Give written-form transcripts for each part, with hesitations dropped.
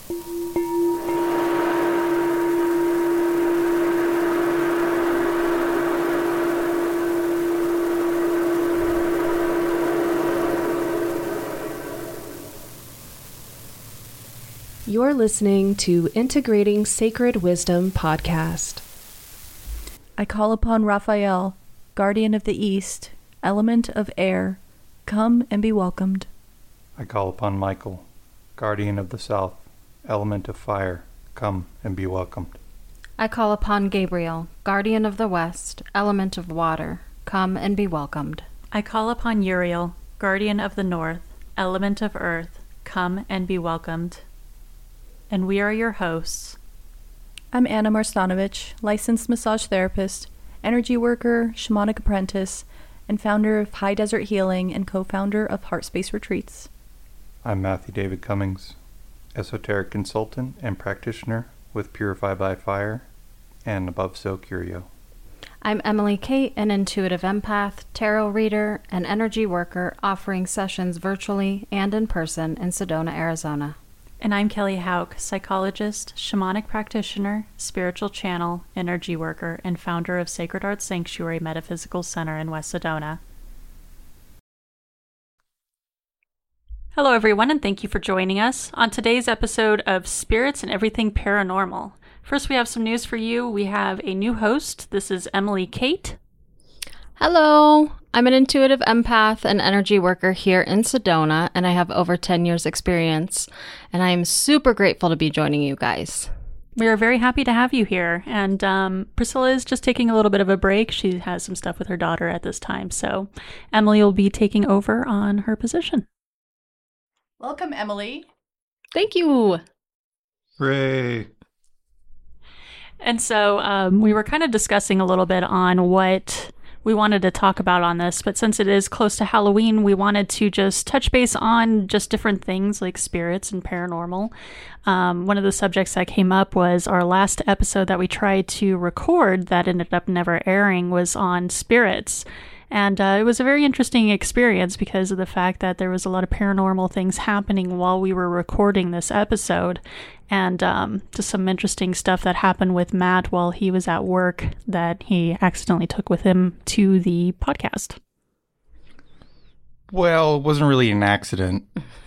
You're listening to Integrating Sacred Wisdom podcast. I call upon Raphael, guardian of the East, element of air. Come and be welcomed. I call upon Michael, guardian of the South, element of fire. Come and be welcomed. I call upon Gabriel, guardian of the West, element of water. Come and be welcomed. I call upon Uriel, guardian of the North, element of earth. Come and be welcomed. And we are your hosts. I'm Anna Marstanovich, licensed massage therapist, energy worker, shamanic apprentice, and founder of High Desert Healing and co-founder of Heart Space Retreats. I'm Matthew David Cummings, esoteric consultant and practitioner with Purify by Fire and Above So Curio. I'm Emily Kate, an intuitive empath, tarot reader, and energy worker offering sessions virtually and in person in Sedona, Arizona. And I'm Kelly Hauk, psychologist, shamanic practitioner, spiritual channel, energy worker, and founder of Sacred Art Sanctuary Metaphysical Center in West Sedona. Hello everyone, and thank you for joining us on today's episode of Spirits and Everything Paranormal. First, we have some news for you. We have a new host. This is Emily Kate. Hello, I'm an intuitive empath and energy worker here in Sedona, and I have over 10 years experience, and I am super grateful to be joining you guys. We are very happy to have you here, and Priscilla is just taking a little bit of a break. She has some stuff with her daughter at this time, so Emily will be taking over on her position. Welcome, Emily. Thank you. Hooray! And so we were kind of discussing a little bit on what we wanted to talk about on this, but since it is close to Halloween, we wanted to just touch base on just different things like spirits and paranormal. One of the subjects that came up was our last episode that we tried to record that ended up never airing was on spirits. And it was a very interesting experience because of the fact that there was a lot of paranormal things happening while we were recording this episode. And just some interesting stuff that happened with Matt while he was at work that he accidentally took with him to the podcast. Well, it wasn't really an accident.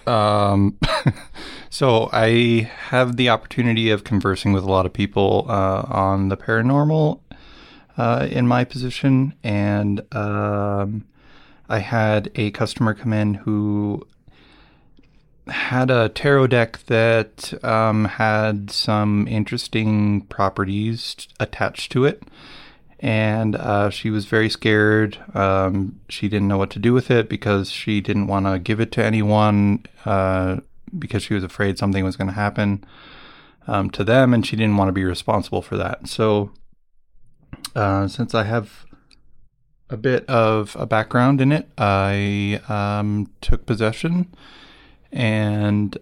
So I have the opportunity of conversing with a lot of people on the paranormal in my position, and I had a customer come in who had a tarot deck that had some interesting properties attached to it, and she was very scared. She didn't know what to do with it because she didn't want to give it to anyone because she was afraid something was going to happen to them, and she didn't want to be responsible for that. So since I have a bit of a background in it, I took possession, and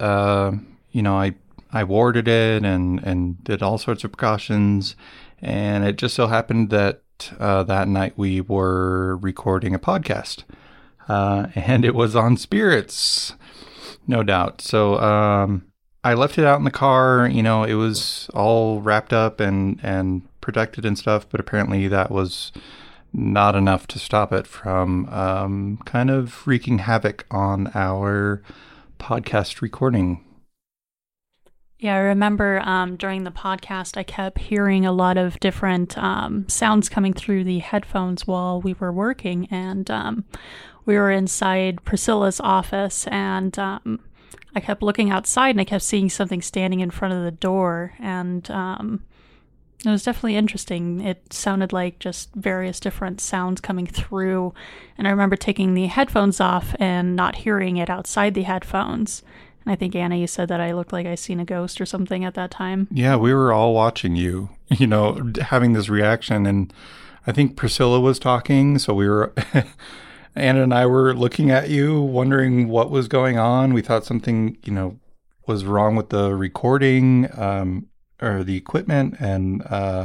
I warded it and did all sorts of precautions. And it just so happened that that night we were recording a podcast, and it was on spirits, no doubt. So I left it out in the car. It was all wrapped up and protected and stuff, but apparently that was not enough to stop it from kind of wreaking havoc on our podcast recording. Yeah, I remember during the podcast, I kept hearing a lot of different sounds coming through the headphones while we were working, and we were inside Priscilla's office, and I kept looking outside, and I kept seeing something standing in front of the door, and it was definitely interesting. It sounded like just various different sounds coming through, and I remember taking the headphones off and not hearing it outside the headphones. And I think, Anna, you said that I looked like I seen a ghost or something at that time. Yeah, we were all watching you, having this reaction. And I think Priscilla was talking, so we were, Anna and I were looking at you, wondering what was going on. We thought something, was wrong with the recording or the equipment. And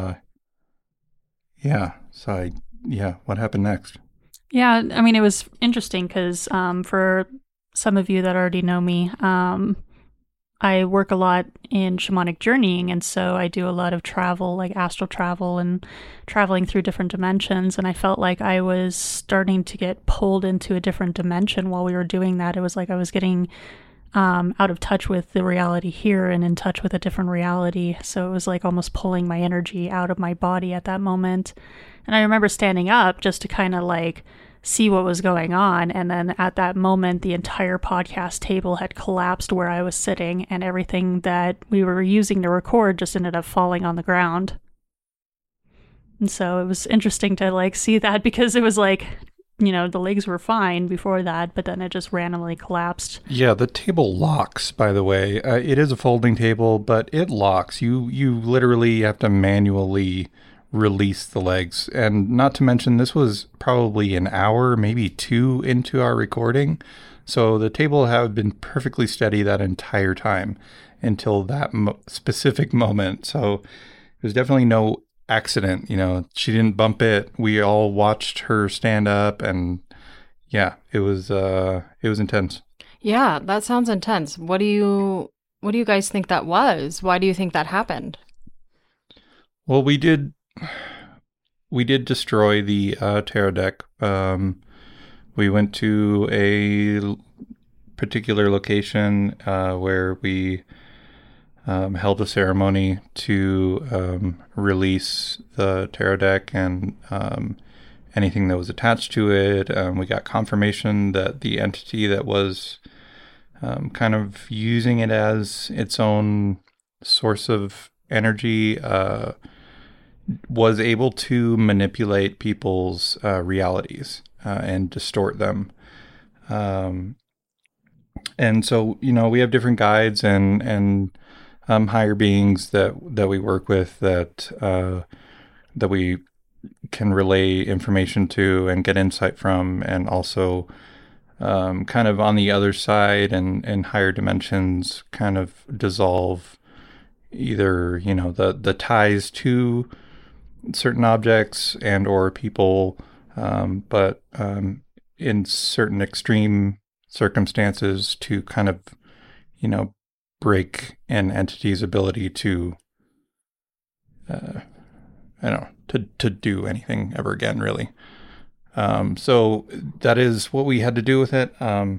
what happened next? Yeah, I mean, it was interesting because for some of you that already know me, I work a lot in shamanic journeying, and so I do a lot of travel, like astral travel and traveling through different dimensions. And I felt like I was starting to get pulled into a different dimension while we were doing that. It was like I was getting out of touch with the reality here and in touch with a different reality. So it was like almost pulling my energy out of my body at that moment. And I remember standing up just to kind of like see what was going on. And then at that moment, the entire podcast table had collapsed where I was sitting, and everything that we were using to record just ended up falling on the ground. And so it was interesting to like see that, because it was like, you know, the legs were fine before that, but then it just randomly collapsed. Yeah, the table locks, by the way. It is a folding table, but it locks. You literally have to manually release the legs. And not to mention, this was probably an hour, maybe 2 into our recording. So the table had been perfectly steady that entire time until that specific moment. So there's definitely no accident. You know, she didn't bump it. We all watched her stand up, and yeah, it was intense. Yeah, that sounds intense. What do you guys think that was? Why do you think that happened? Well, we did destroy the tarot deck. We went to a particular location where we held a ceremony to release the tarot deck and anything that was attached to it. We got confirmation that the entity that was kind of using it as its own source of energy was able to manipulate people's realities and distort them. And so, you know, we have different guides and higher beings that we work with that we can relay information to and get insight from, and also kind of on the other side and higher dimensions kind of dissolve either, you know, the ties to certain objects and or people, but in certain extreme circumstances to kind of, you know, break an entity's ability to to do anything ever again, really. So that is what we had to do with it. I'm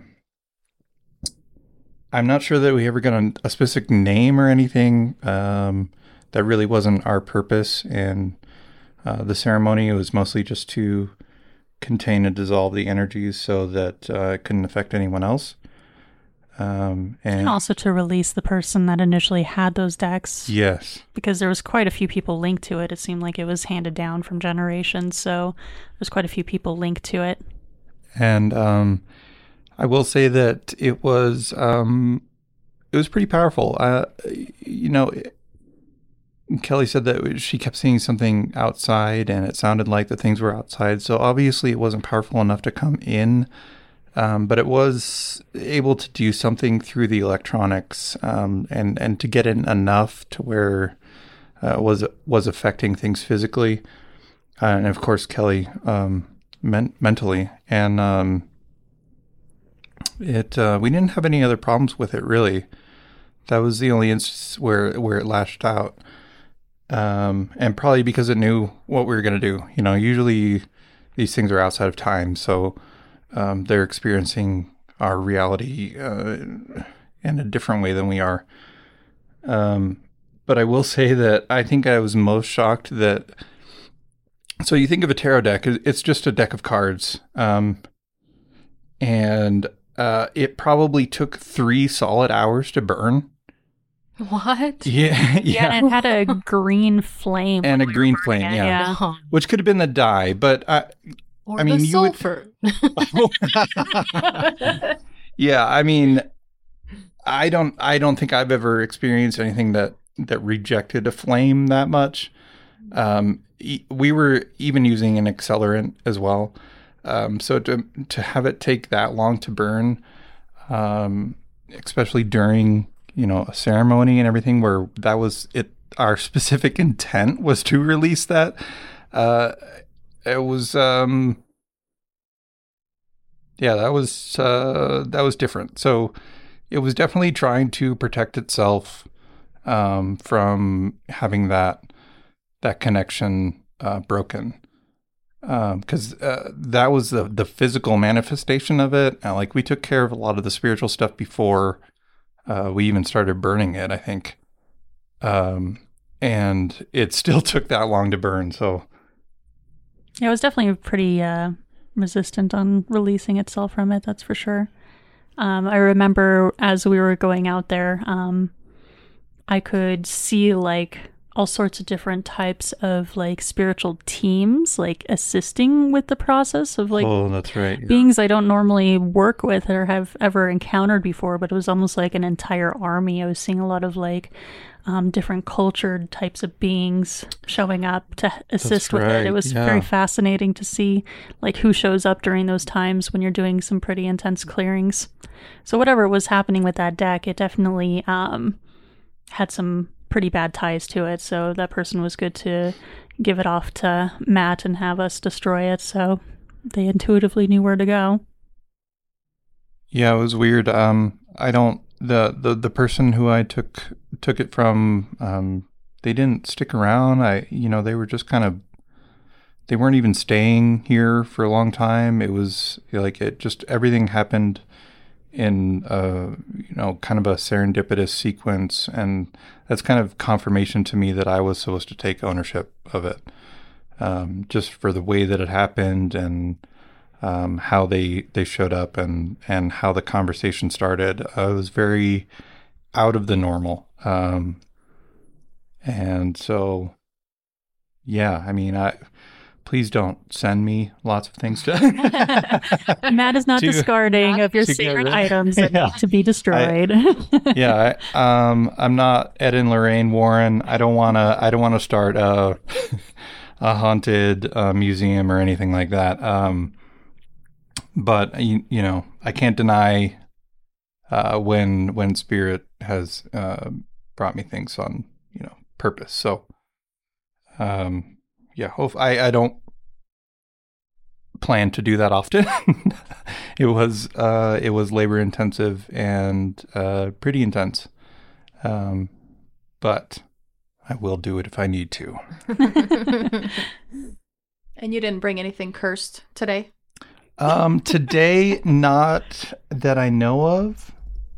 not sure that we ever got a specific name or anything. That really wasn't our purpose. And the ceremony, it was mostly just to contain and dissolve the energies so that it couldn't affect anyone else. And also to release the person that initially had those decks. Yes. Because there was quite a few people linked to it. It seemed like it was handed down from generations. So there's quite a few people linked to it. And I will say that it was pretty powerful. You know, Kelly said that she kept seeing something outside, and it sounded like the things were outside. So obviously it wasn't powerful enough to come in, but it was able to do something through the electronics, and to get in enough to where it was affecting things physically, and of course Kelly mentally. And we didn't have any other problems with it, really. That was the only instance where it lashed out. And probably because it knew what we were going to do. You know, usually these things are outside of time, so they're experiencing our reality in a different way than we are. But I will say that I think I was most shocked that... So you think of a tarot deck, it's just a deck of cards. And it probably took 3 solid hours to burn. What? Yeah. Yeah, and it had a green flame. And a green flame, yeah. Which could have been the dye, but Or I mean, the you would... sulfur. Yeah, I mean, I don't think I've ever experienced anything that rejected a flame that much. We were even using an accelerant as well. So to have it take that long to burn, especially during, you know, a ceremony and everything where that was it, our specific intent was to release that. It was, that was different. So it was definitely trying to protect itself from having that connection broken. Because that was the physical manifestation of it. Like, we took care of a lot of the spiritual stuff before we even started burning it, I think. And it still took that long to burn. So yeah, it was definitely pretty resistant on releasing itself from it. That's for sure. I remember as we were going out there, I could see like all sorts of different types of like spiritual teams like assisting with the process of like that's right. beings I don't normally work with or have ever encountered before, but it was almost like an entire army. I was seeing a lot of like different cultured types of beings showing up to assist with it. It was very fascinating to see like who shows up during those times when you're doing some pretty intense clearings. So whatever was happening with that deck, it definitely had some pretty bad ties to it. So that person was good to give it off to Matt and have us destroy it. So they intuitively knew where to go. Yeah, it was weird. The person who I took it from, they didn't stick around. They were just they weren't even staying here for a long time. It was like everything happened in kind of a serendipitous sequence, and that's kind of confirmation to me that I was supposed to take ownership of it, just for the way that it happened and how they showed up and how the conversation started. It was very out of the normal, and so yeah, I mean, please don't send me lots of things to. Matt is not discarding of your sacred items that need to be destroyed. I'm not Ed and Lorraine Warren. I don't want to start a haunted museum or anything like that. But I can't deny when spirit has brought me things on purpose. So. I don't plan to do that often. It was labor intensive and pretty intense, but I will do it if I need to. And you didn't bring anything cursed today? Today, not that I know of.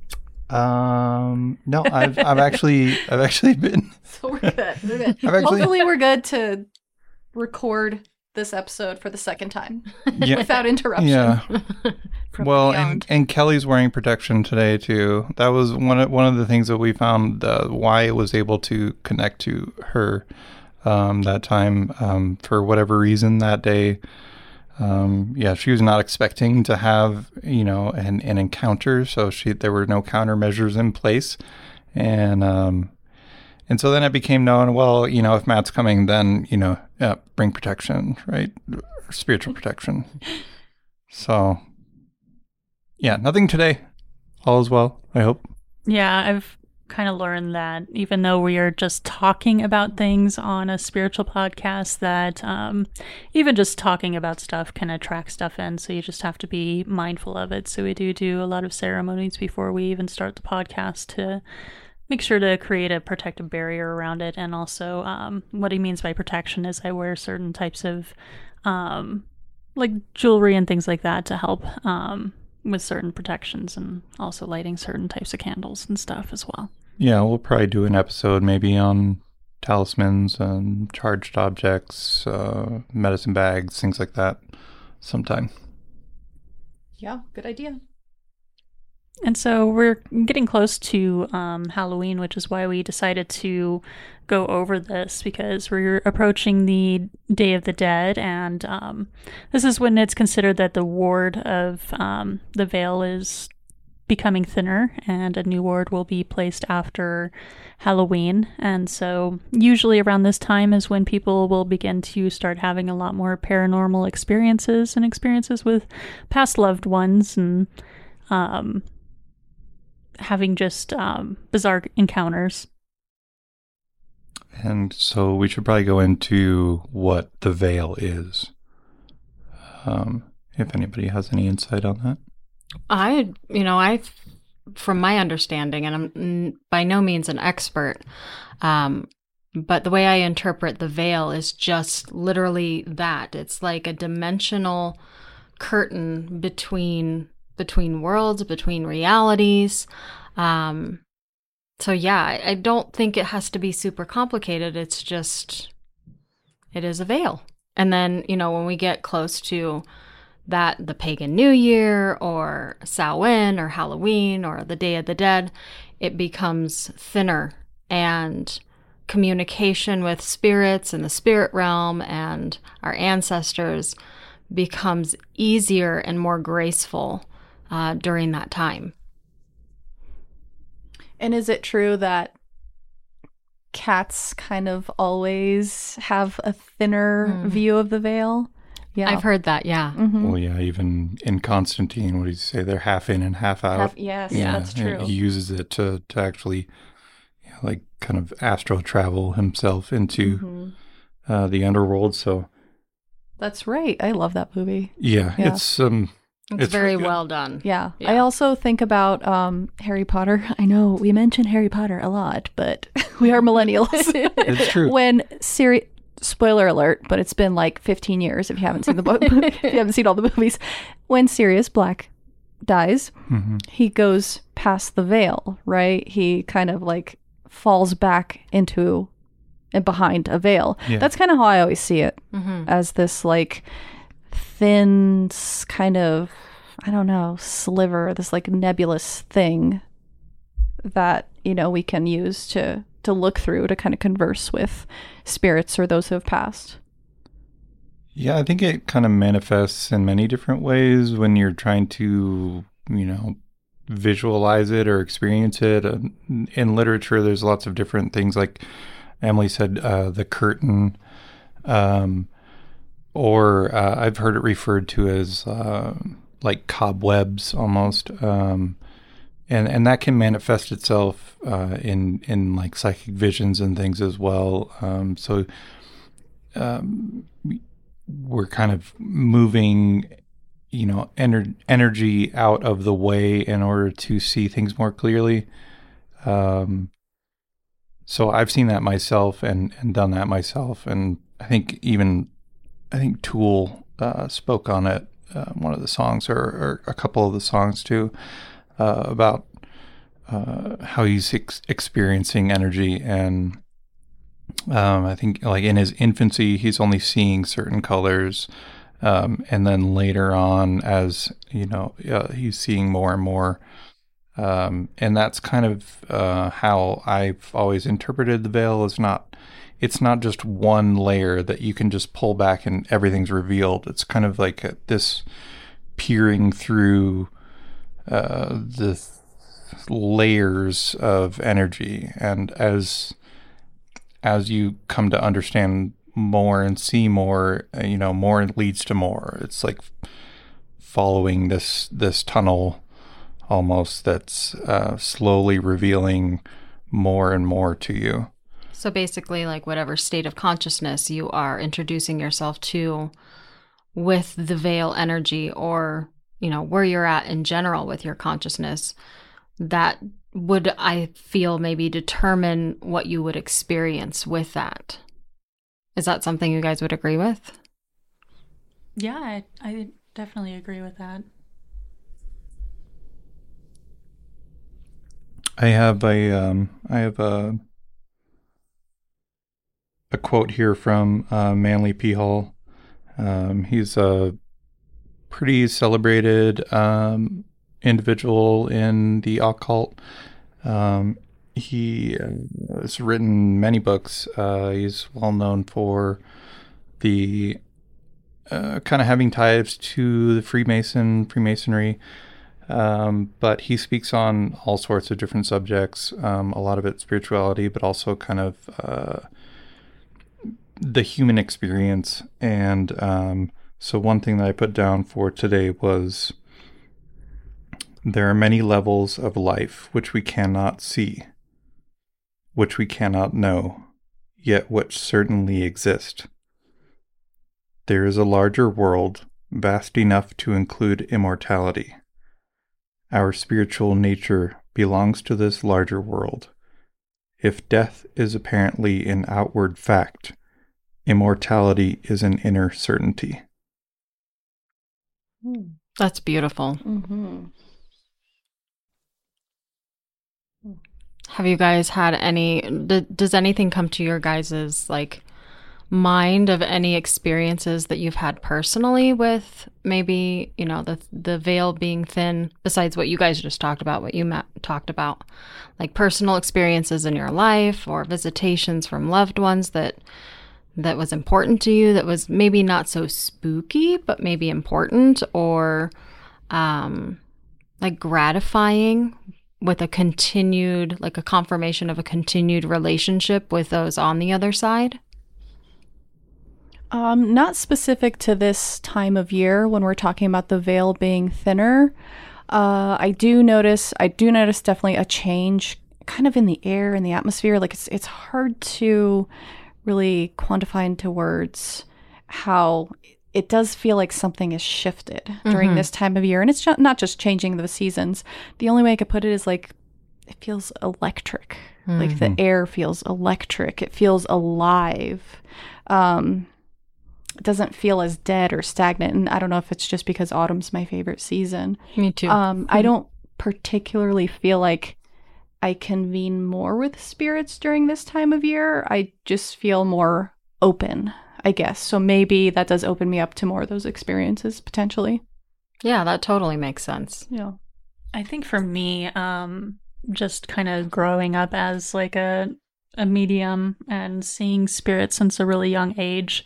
No, I've actually been. So we're good. Hopefully, we're good to record this episode for the second time without interruption. Yeah. Well, and Kelly's wearing protection today too. That was one of the things that we found why it was able to connect to her that time, for whatever reason that day. She was not expecting to have an encounter, so there were no countermeasures in place, and so then it became known, well, if Matt's coming, then, bring protection, right? Spiritual protection. So, yeah, nothing today. All is well, I hope. Yeah, I've kind of learned that even though we are just talking about things on a spiritual podcast, that even just talking about stuff can attract stuff in. So you just have to be mindful of it. So we do a lot of ceremonies before we even start the podcast to make sure to create a protective barrier around it. And also what he means by protection is I wear certain types of like jewelry and things like that to help with certain protections, and also lighting certain types of candles and stuff as well. Yeah, we'll probably do an episode maybe on talismans and charged objects, medicine bags, things like that sometime. Yeah, good idea. And so we're getting close to Halloween, which is why we decided to go over this, because we're approaching the Day of the Dead, and this is when it's considered that the ward of the veil is becoming thinner, and a new ward will be placed after Halloween. And so usually around this time is when people will begin to start having a lot more paranormal experiences and experiences with past loved ones, and having just bizarre encounters. And so we should probably go into what the veil is. If anybody has any insight on that. I from my understanding, and I'm by no means an expert, but the way I interpret the veil is just literally that. It's like a dimensional curtain between worlds, between realities. So yeah, I don't think it has to be super complicated. It's just, it is a veil. And then, when we get close to that, the pagan New Year or Samhain or Halloween or the Day of the Dead, it becomes thinner, and communication with spirits in the spirit realm and our ancestors becomes easier and more graceful during that time. And is it true that cats kind of always have a thinner view of the veil? Yeah. I've heard that, yeah. Mm-hmm. Well, yeah, even in Constantine, what did he say? They're half in and half out. Yes, Yeah, that's true. He uses it to actually, like, kind of astral travel himself into the underworld. So that's right. I love that movie. yeah. It's very good. well done. Yeah. I also think about Harry Potter. I know we mention Harry Potter a lot, but we are millennials. It's true. When spoiler alert, but it's been like 15 years if you haven't seen the book, if you haven't seen all the movies. When Sirius Black dies, he goes past the veil, right? He kind of like falls back into and behind a veil. Yeah. That's kind of how I always see it, as this like thin kind of, I don't know, sliver, this like nebulous thing that, we can use to look through to kind of converse with spirits or those who have passed. Yeah, I think it kind of manifests in many different ways when you're trying to, visualize it or experience it. In literature, there's lots of different things, like Emily said, the curtain, or I've heard it referred to as like cobwebs almost. And that can manifest itself in like psychic visions and things as well. So we're kind of moving, energy out of the way in order to see things more clearly. So I've seen that myself and done that myself. And I think Tool spoke on it, one of the songs or a couple of the songs too. About how he's experiencing energy, and I think like in his infancy he's only seeing certain colors, and then later on as he's seeing more and more, and that's kind of how I've always interpreted the veil. It's not just one layer that you can just pull back and everything's revealed. It's kind of like this peering through the layers of energy, and as you come to understand more and see more, more leads to more. It's like following this tunnel almost that's slowly revealing more and more to you. So basically, like whatever state of consciousness you are introducing yourself to with the veil energy, or where you're at in general with your consciousness, that would, I feel, maybe determine what you would experience with that. Is that something you guys would agree with? Yeah, I definitely agree with that. I have a quote here from Manly P. Hall. He's a pretty celebrated individual in the occult. He has written many books. He's well known for the kind of having ties to the Freemasonry, but he speaks on all sorts of different subjects. A lot of it spirituality, but also kind of the human experience. And so one thing that I put down for today was, there are many levels of life which we cannot see, which we cannot know, yet which certainly exist. There is a larger world, vast enough to include immortality. Our spiritual nature belongs to this larger world. If death is apparently an outward fact, immortality is an inner certainty. That's beautiful. Mm-hmm. Have you guys had any, does anything come to your guys' like mind of any experiences that you've had personally with maybe, you know, the veil being thin, besides what you guys just talked about, what you talked about, like personal experiences in your life or visitations from loved ones that was important to you, that was maybe not so spooky, but maybe important, or like gratifying, with a continued, like a confirmation of a continued relationship with those on the other side? Not specific to this time of year when we're talking about the veil being thinner. I do notice definitely a change kind of in the air, in the atmosphere. Like it's hard to really quantify into words how it does feel like something is shifted during this time of year. And it's not just changing the seasons. The only way I could put it is like, it feels electric. Like the air feels electric. It feels alive. It doesn't feel as dead or stagnant. And I don't know if it's just because autumn's my favorite season. Me too. I don't particularly feel like I convene more with spirits during this time of year. I just feel more open, I guess. So maybe that does open me up to more of those experiences potentially. Yeah, that totally makes sense. Yeah. I think for me, just kind of growing up as like a medium and seeing spirits since a really young age,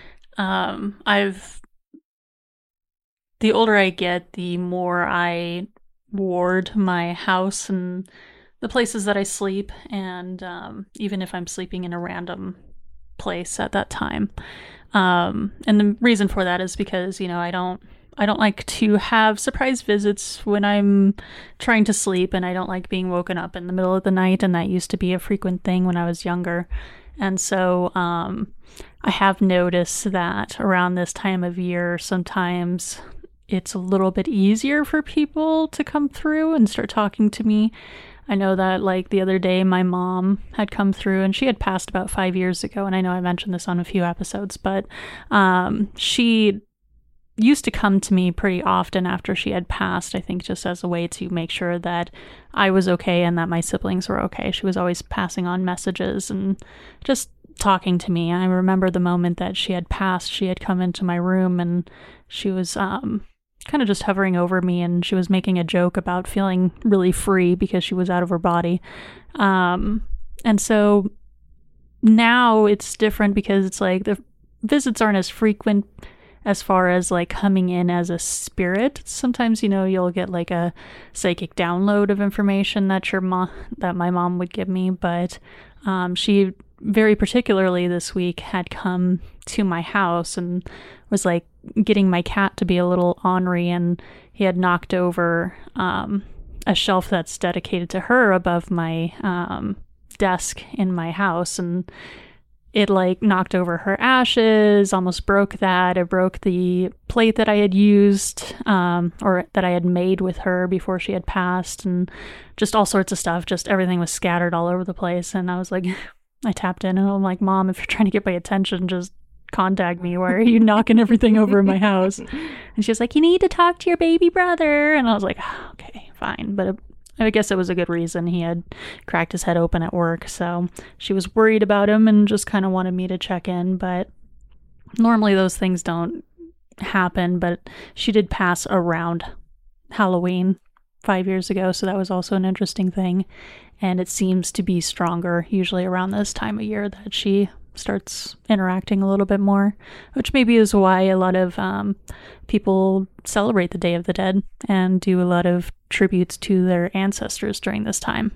the older I get, the more I ward my house and the places that I sleep, and even if I'm sleeping in a random place at that time. And the reason for that is because, you know, I don't like to have surprise visits when I'm trying to sleep, and I don't like being woken up in the middle of the night, and that used to be a frequent thing when I was younger. And so I have noticed that around this time of year, sometimes it's a little bit easier for people to come through and start talking to me. I know that, like, the other day my mom had come through, and she had passed about 5 years ago, and I know I mentioned this on a few episodes, but she used to come to me pretty often after she had passed, I think just as a way to make sure that I was okay and that my siblings were okay. She was always passing on messages and just talking to me. I remember the moment that she had passed, she had come into my room, and she was kind of just hovering over me, and she was making a joke about feeling really free because she was out of her body. And so now it's different because it's like the visits aren't as frequent as far as like coming in as a spirit. Sometimes, you know, you'll get like a psychic download of information that that my mom would give me, but she very particularly this week had come to my house and was like getting my cat to be a little ornery, and he had knocked over a shelf that's dedicated to her above my desk in my house, and it like knocked over her ashes, almost broke that. It broke the plate that I had used or that I had made with her before she had passed, and just all sorts of stuff. Just everything was scattered all over the place. And I was like, I tapped in and I'm like, Mom, if you're trying to get my attention, just contact me. Why are you knocking everything over in my house? And she was like, you need to talk to your baby brother. And I was like, oh, okay, fine. But I guess it was a good reason. He had cracked his head open at work, so she was worried about him and just kind of wanted me to check in. But normally those things don't happen, but she did pass around Halloween 5 years ago, so that was also an interesting thing. And it seems to be stronger usually around this time of year that she starts interacting a little bit more, which maybe is why a lot of people celebrate the Day of the Dead and do a lot of tributes to their ancestors during this time.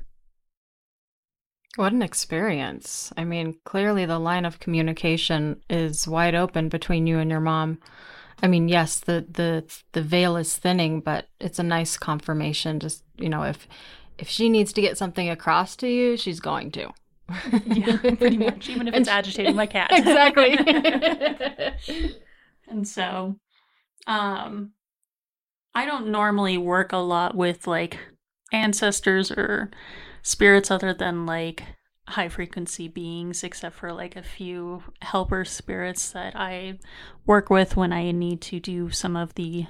What an experience. I mean, clearly the line of communication is wide open between you and your mom. I mean, yes, the veil is thinning, but it's a nice confirmation. Just, you know, if she needs to get something across to you, she's going to. Yeah, pretty much, even if it's agitating my cat. Exactly. And so, I don't normally work a lot with like ancestors or spirits other than like high frequency beings, except for like a few helper spirits that I work with when I need to do some of the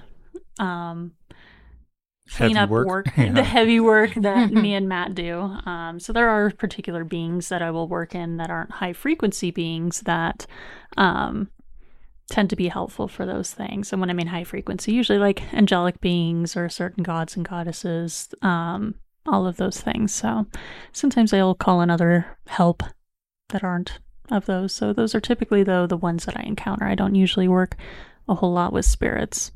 cleanup work, Yeah. the heavy work that me and Matt do. So there are particular beings that I will work in that aren't high frequency beings that tend to be helpful for those things. And when I mean high frequency, usually like angelic beings or certain gods and goddesses, all of those things. So sometimes I'll call in other help that aren't of those. So those are typically, though, the ones that I encounter. I don't usually work a whole lot with spirits.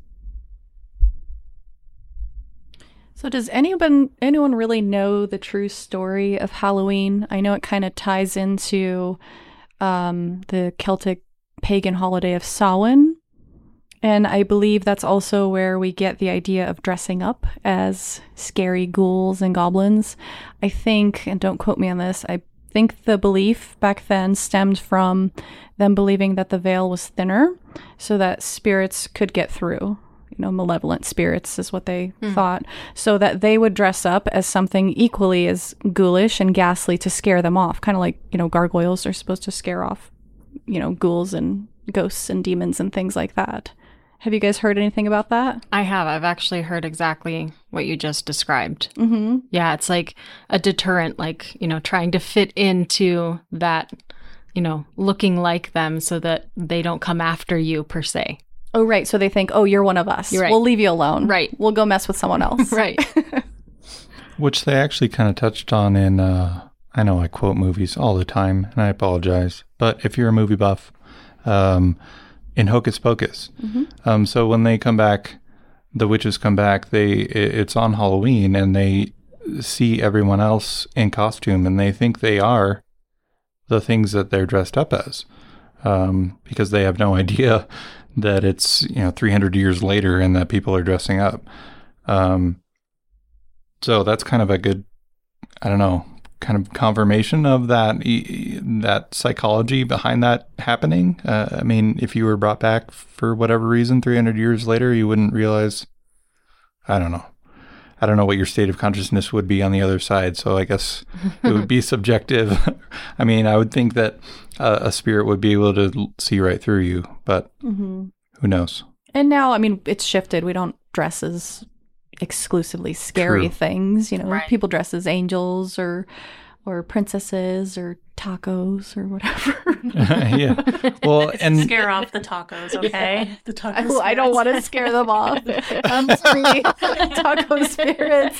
So does anyone really know the true story of Halloween? I know it kind of ties into the Celtic pagan holiday of Samhain. And I believe that's also where we get the idea of dressing up as scary ghouls and goblins. I think, and don't quote me on this, I think the belief back then stemmed from them believing that the veil was thinner so that spirits could get through. Malevolent spirits is what they thought. So that they would dress up as something equally as ghoulish and ghastly to scare them off. Kind of like, gargoyles are supposed to scare off, ghouls and ghosts and demons and things like that. Have you guys heard anything about that? I have. I've actually heard exactly what you just described. Mm-hmm. Yeah, it's like a deterrent, like, trying to fit into that, looking like them so that they don't come after you per se. Oh, right. So they think, oh, you're one of us. You're right. We'll leave you alone. Right. We'll go mess with someone else. Right. Which they actually kind of touched on in, I know I quote movies all the time, and I apologize, but if you're a movie buff, in Hocus Pocus. Mm-hmm. So when they come back, the witches come back, it's on Halloween, and they see everyone else in costume, and they think they are the things that they're dressed up as, because they have no idea that it's 300 years later and that people are dressing up. So that's kind of a good, I don't know, kind of confirmation of that psychology behind that happening. I mean, if you were brought back for whatever reason 300 years later, you wouldn't realize, I don't know what your state of consciousness would be on the other side. So I guess it would be subjective. I mean, I would think that a spirit would be able to see right through you, but who knows? And now, I mean, it's shifted. We don't dress as exclusively scary True. things. Right. People dress as angels or princesses or tacos or whatever. Yeah. Well, and Scare off the tacos, okay? The tacos. I don't want to scare them off. I'm free. Taco spirits.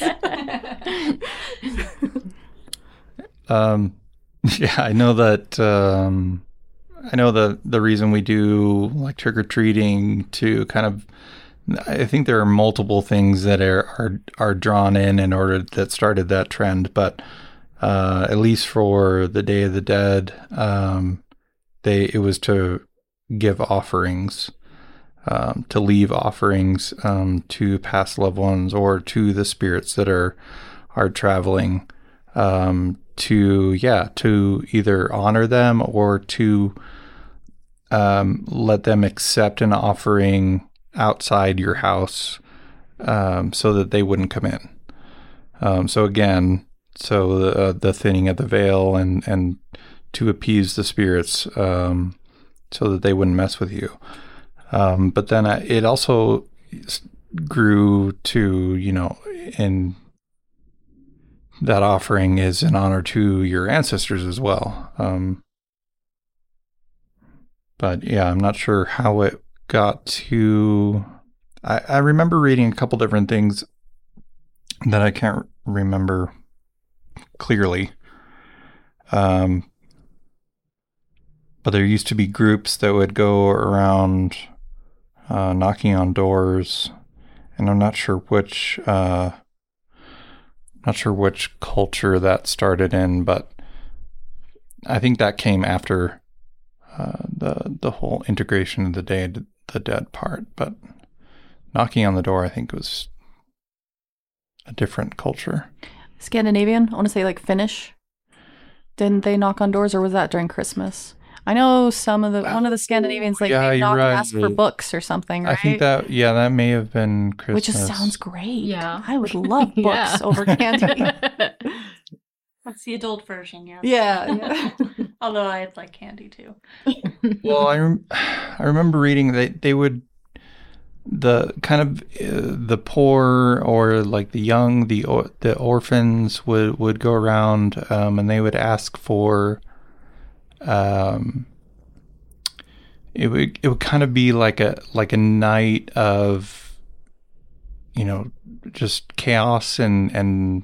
yeah, I know that. I know the reason we do like trick or treating to kind of. I think there are multiple things that are drawn in order that started that trend, but at least for the Day of the Dead, it was to give offerings, to leave offerings to past loved ones or to the spirits that are traveling, to either honor them or to let them accept an offering outside your house, so that they wouldn't come in. So the thinning of the veil and to appease the spirits, so that they wouldn't mess with you. But then it also grew to, in that offering is in honor to your ancestors as well. But yeah, I'm not sure how it got to. I remember reading a couple different things that I can't remember clearly. But there used to be groups that would go around knocking on doors, and I'm not sure which culture that started in, but I think that came after the whole integration of the Day of the Dead part. But knocking on the door, I think, was a different culture. Scandinavian, I want to say like Finnish. Didn't they knock on doors, or was that during Christmas? I know one of the Scandinavians like Yeah, they you're knock right. and ask for books or something, right? I think that may have been Christmas. Which just sounds great. Yeah. I would love books over candy. That's the adult version, yes. Yeah. Although I like candy too. Well, I remember reading that they would the kind of the poor or like the young, the orphans would go around and they would ask for it would kind of be like a night of, you know, just chaos and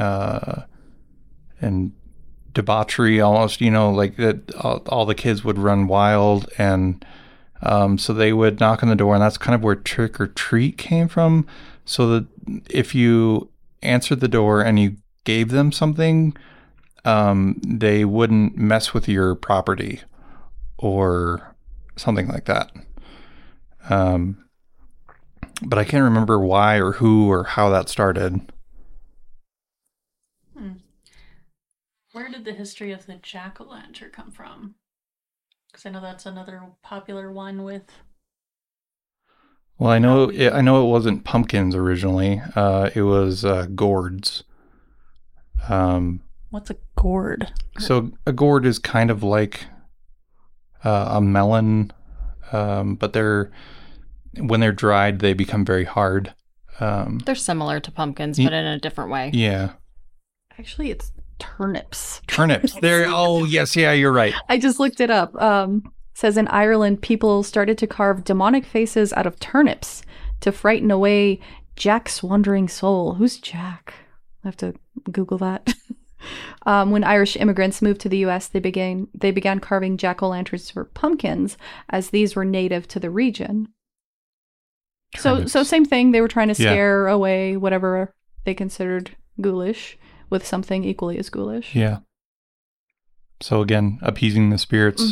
debauchery almost, you know, like that all the kids would run wild, and so they would knock on the door, and that's kind of where trick or treat came from. So that if you answered the door and you gave them something, they wouldn't mess with your property or something like that. But I can't remember why or who or how that started. Where did the history of the jack-o'-lantern come from? Because I know that's another popular one with... Well, I know it wasn't pumpkins originally. It was gourds. What's a gourd? So a gourd is kind of like a melon, but when they're dried, they become very hard. They're similar to pumpkins, but in a different way. Yeah. Actually, it's turnips. Turnips. Oh, yes. Yeah, you're right. I just looked it up. Says in Ireland, people started to carve demonic faces out of turnips to frighten away Jack's wandering soul. Who's Jack? I have to Google that. When Irish immigrants moved to the U.S., they began carving jack-o'-lanterns for pumpkins, as these were native to the region. So same thing. They were trying to scare away whatever they considered ghoulish with something equally as ghoulish. Yeah. So again, appeasing the spirits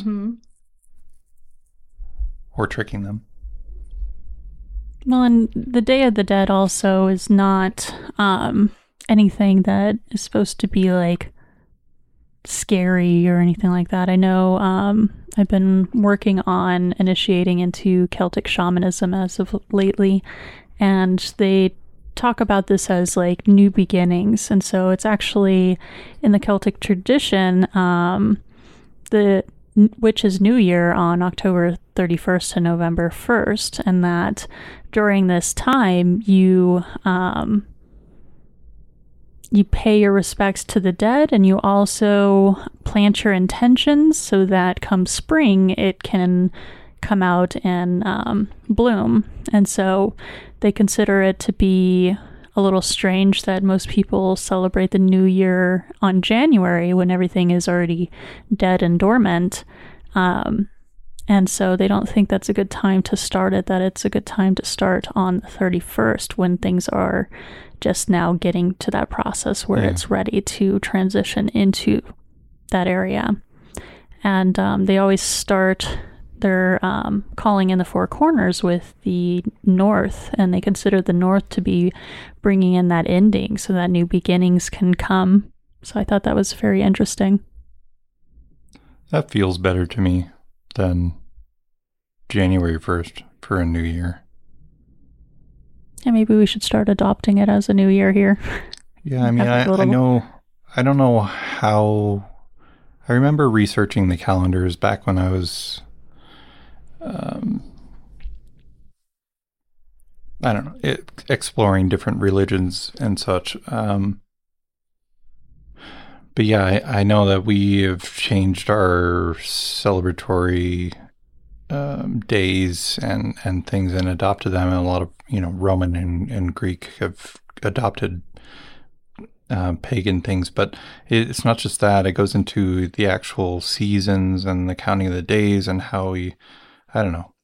or tricking them. Well, and the Day of the Dead also is not anything that is supposed to be like scary or anything like that. I know I've been working on initiating into Celtic shamanism as of lately, and they talk about this as like new beginnings. And so it's actually in the Celtic tradition, which is New Year on October 31st to November 1st, and that during this time you pay your respects to the dead, and you also plant your intentions so that come spring it can come out and bloom. And so they consider it to be a little strange that most people celebrate the new year on January when everything is already dead and dormant. And so they don't think that's a good time to start it, that it's a good time to start on the 31st when things are just now getting to that process where it's ready to transition into that area. And they always start their calling in the four corners with the north, and they consider the north to be bringing in that ending so that new beginnings can come. So I thought that was very interesting. That feels better to me than January 1st for a new year. Yeah, maybe we should start adopting it as a new year here. Yeah, I mean, I don't know how. I remember researching the calendars back when I was, I don't know, exploring different religions and such. But yeah, I know that we have changed our celebratory days and things and adopted them, and a lot of, you know, Roman and Greek have adopted pagan things, but it's not just that. It goes into the actual seasons and the counting of the days and how I don't know.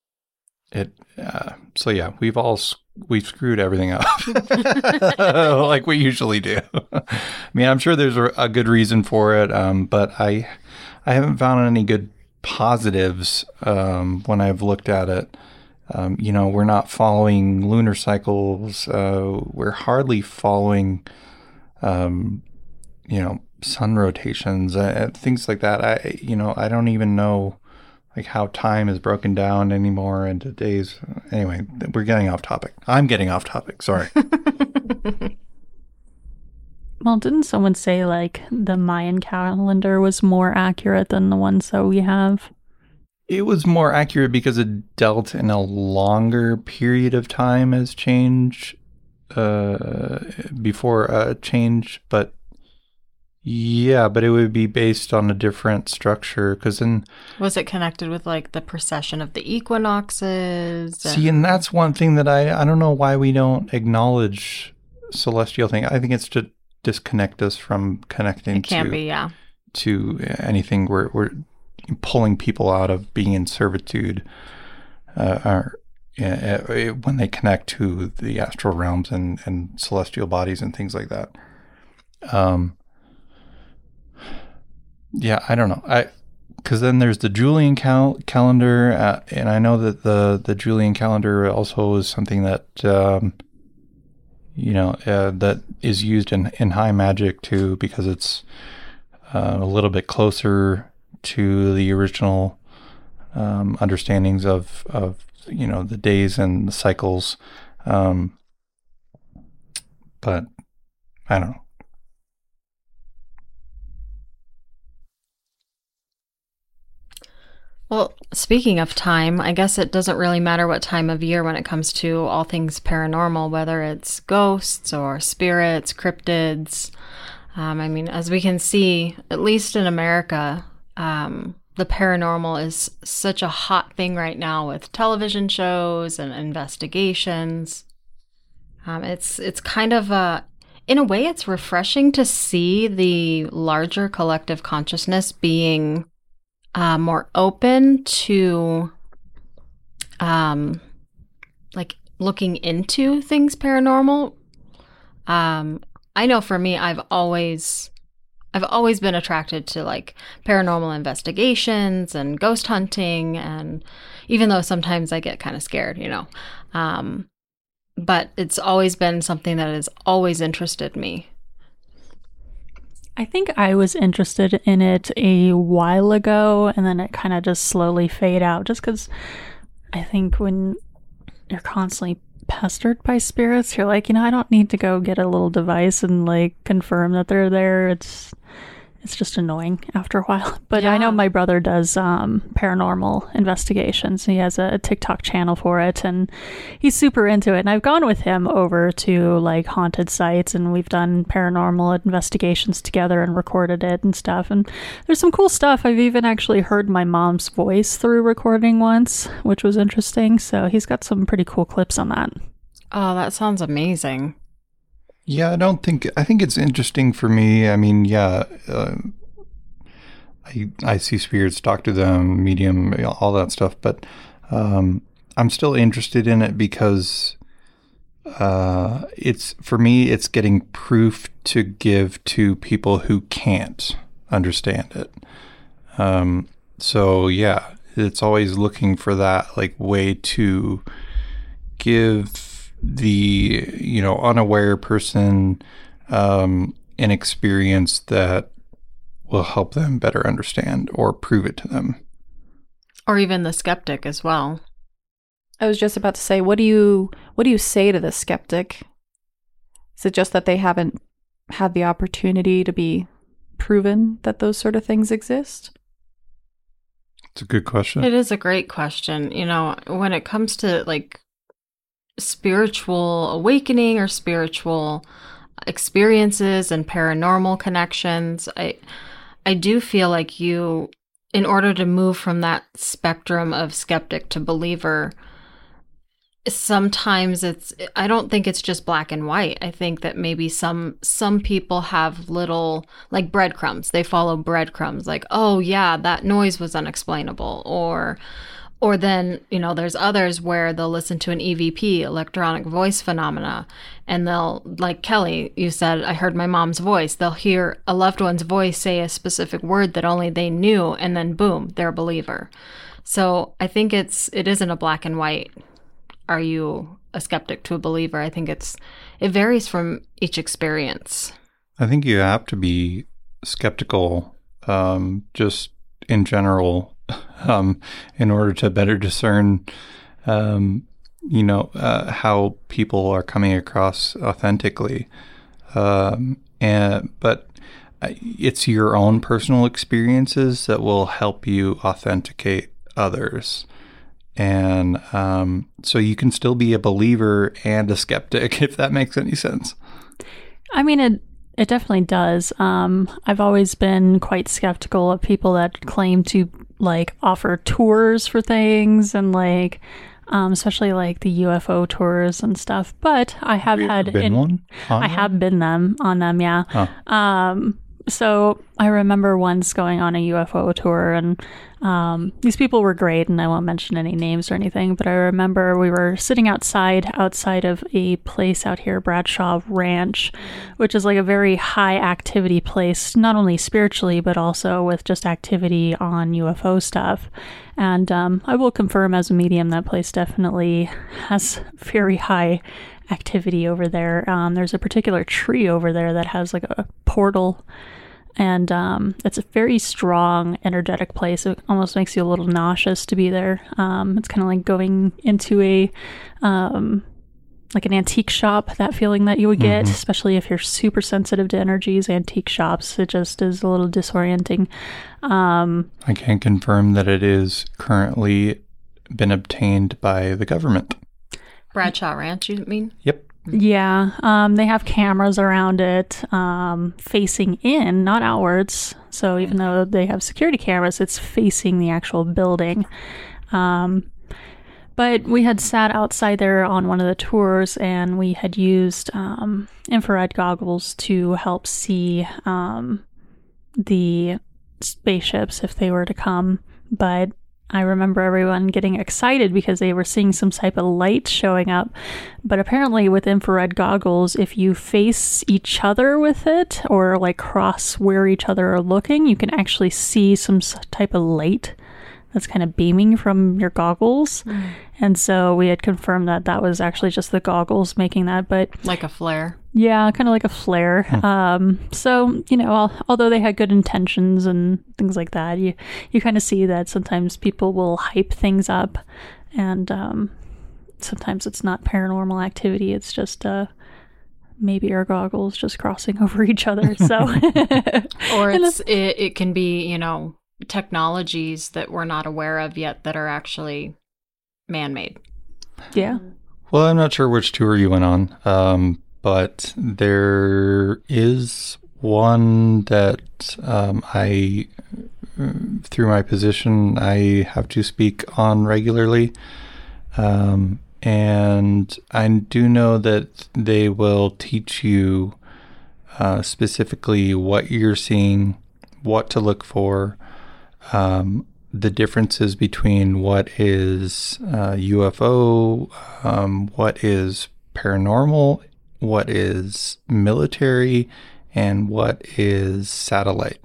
So yeah, we've screwed everything up like we usually do. I mean, I'm sure there's a good reason for it, but I haven't found any good positives when I've looked at it. You know, we're not following lunar cycles. We're hardly following, you know, sun rotations, things like that. I don't even know like how time is broken down anymore into days. Anyway, we're getting off topic. I'm getting off topic. Sorry. Well, didn't someone say like the Mayan calendar was more accurate than the ones that we have? It was more accurate because it dealt in a longer period of time as change before a change, but it would be based on a different structure because then Was it connected with like the precession of the equinoxes? see, and that's one thing that I don't know why we don't acknowledge celestial thing. I think it's to disconnect us from connecting It can be, yeah. to anything. We're pulling people out of being in servitude when they connect to the astral realms and celestial bodies and things like that. I don't know. Because then there's the Julian calendar, and I know that the Julian calendar also is something that that is used in high magic too, because it's a little bit closer to the original understandings of the days and the cycles, but I don't know. Well, speaking of time, I guess it doesn't really matter what time of year when it comes to all things paranormal, whether it's ghosts or spirits, cryptids. As we can see, at least in America, the paranormal is such a hot thing right now with television shows and investigations. It's kind of in a way, it's refreshing to see the larger collective consciousness being more open to like looking into things paranormal. I know for me, I've always been attracted to like paranormal investigations and ghost hunting, and even though sometimes I get kind of scared, but it's always been something that has always interested me. I think I was interested in it a while ago, and then it kind of just slowly fade out, just because I think when you're constantly pestered by spirits, you're like, I don't need to go get a little device and like confirm that they're there. It's just annoying after a while. But Yeah. I know my brother does paranormal investigations. He has a TikTok channel for it, and he's super into it. And I've gone with him over to like haunted sites, and we've done paranormal investigations together and recorded it and stuff. And there's some cool stuff. I've even actually heard my mom's voice through recording once, which was interesting. So he's got some pretty cool clips on that. Oh, that sounds amazing. Yeah, I think it's interesting for me. I mean, I see spirits, talk to them, medium, all that stuff, but I'm still interested in it because for me, it's getting proof to give to people who can't understand it. It's always looking for that like way to give the unaware person an experience that will help them better understand or prove it to them, Or even the skeptic as well. I was just about to say, what do you say to the skeptic? Is it just that they haven't had the opportunity to be proven that those sort of things exist? It's a good question. It is a great question. When it comes to like spiritual awakening or spiritual experiences and paranormal connections, I do feel like in order to move from that spectrum of skeptic to believer, sometimes I don't think it's just black and white. I think that maybe some people have little like breadcrumbs. They follow breadcrumbs like, oh yeah, that noise was unexplainable, or then, there's others where they'll listen to an EVP, electronic voice phenomena, and they'll, like Kelly, you said, I heard my mom's voice. They'll hear a loved one's voice say a specific word that only they knew, and then boom, they're a believer. So I think it isn't a black and white. Are you a skeptic to a believer? I think it varies from each experience. I think you have to be skeptical, just in general, in order to better discern, how people are coming across authentically. But it's your own personal experiences that will help you authenticate others. And so you can still be a believer and a skeptic, if that makes any sense. I mean, it definitely does. I've always been quite skeptical of people that claim to like offer tours for things and like, especially like the UFO tours and stuff. But I have been one. I have been on them, yeah. Huh. So I remember once going on a UFO tour, and these people were great, and I won't mention any names or anything, but I remember we were sitting outside of a place out here, Bradshaw Ranch, which is like a very high activity place, not only spiritually, but also with just activity on UFO stuff. And I will confirm as a medium that place definitely has very high activity over there. There's a particular tree over there that has like a portal, and it's a very strong, energetic place. It almost makes you a little nauseous to be there. It's kind of like going into a like an antique shop, that feeling that you would get, especially if you're super sensitive to energies. Antique shops, it just is a little disorienting. I can confirm that it is currently been obtained by the government. Bradshaw Ranch, you mean? Yep. Yeah, they have cameras around it, facing in, not outwards. So even though they have security cameras, it's facing the actual building. But we had sat outside there on one of the tours, and we had used infrared goggles to help see the spaceships if they were to come. But I remember everyone getting excited because they were seeing some type of light showing up. But apparently with infrared goggles, if you face each other with it or like cross where each other are looking, you can actually see some type of light that's kind of beaming from your goggles. And so we had confirmed that that was actually just the goggles making that. But Like a flare. yeah, kind of like a flare. So, although they had good intentions and things like that, you kind of see that sometimes people will hype things up, and sometimes it's not paranormal activity. It's just maybe our goggles just crossing over each other. So, Or it can be, technologies that we're not aware of yet that are actually man-made. yeah. Well, I'm not sure which tour you went on, but there is one that I, through my position, I have to speak on regularly. And I do know that they will teach you specifically what you're seeing, what to look for, the differences between what is UFO, what is paranormal, what is military, and what is satellite.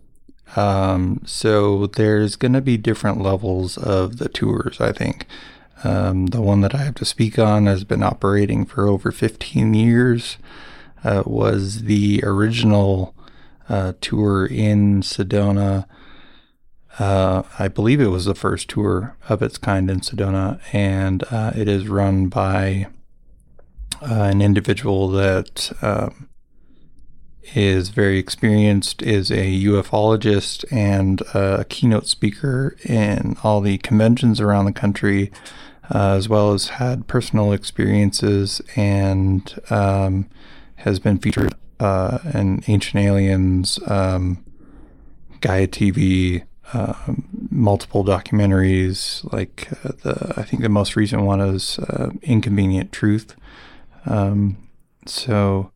So there's going to be different levels of the tours, I think. The one that I have to speak on has been operating for over 15 years. Was the original tour in Sedona. I believe it was the first tour of its kind in Sedona, and it is run by an individual that is very experienced, is a ufologist and a keynote speaker in all the conventions around the country, as well as had personal experiences and has been featured in Ancient Aliens, Gaia TV, multiple documentaries, like I think the most recent one is Inconvenient Truth. So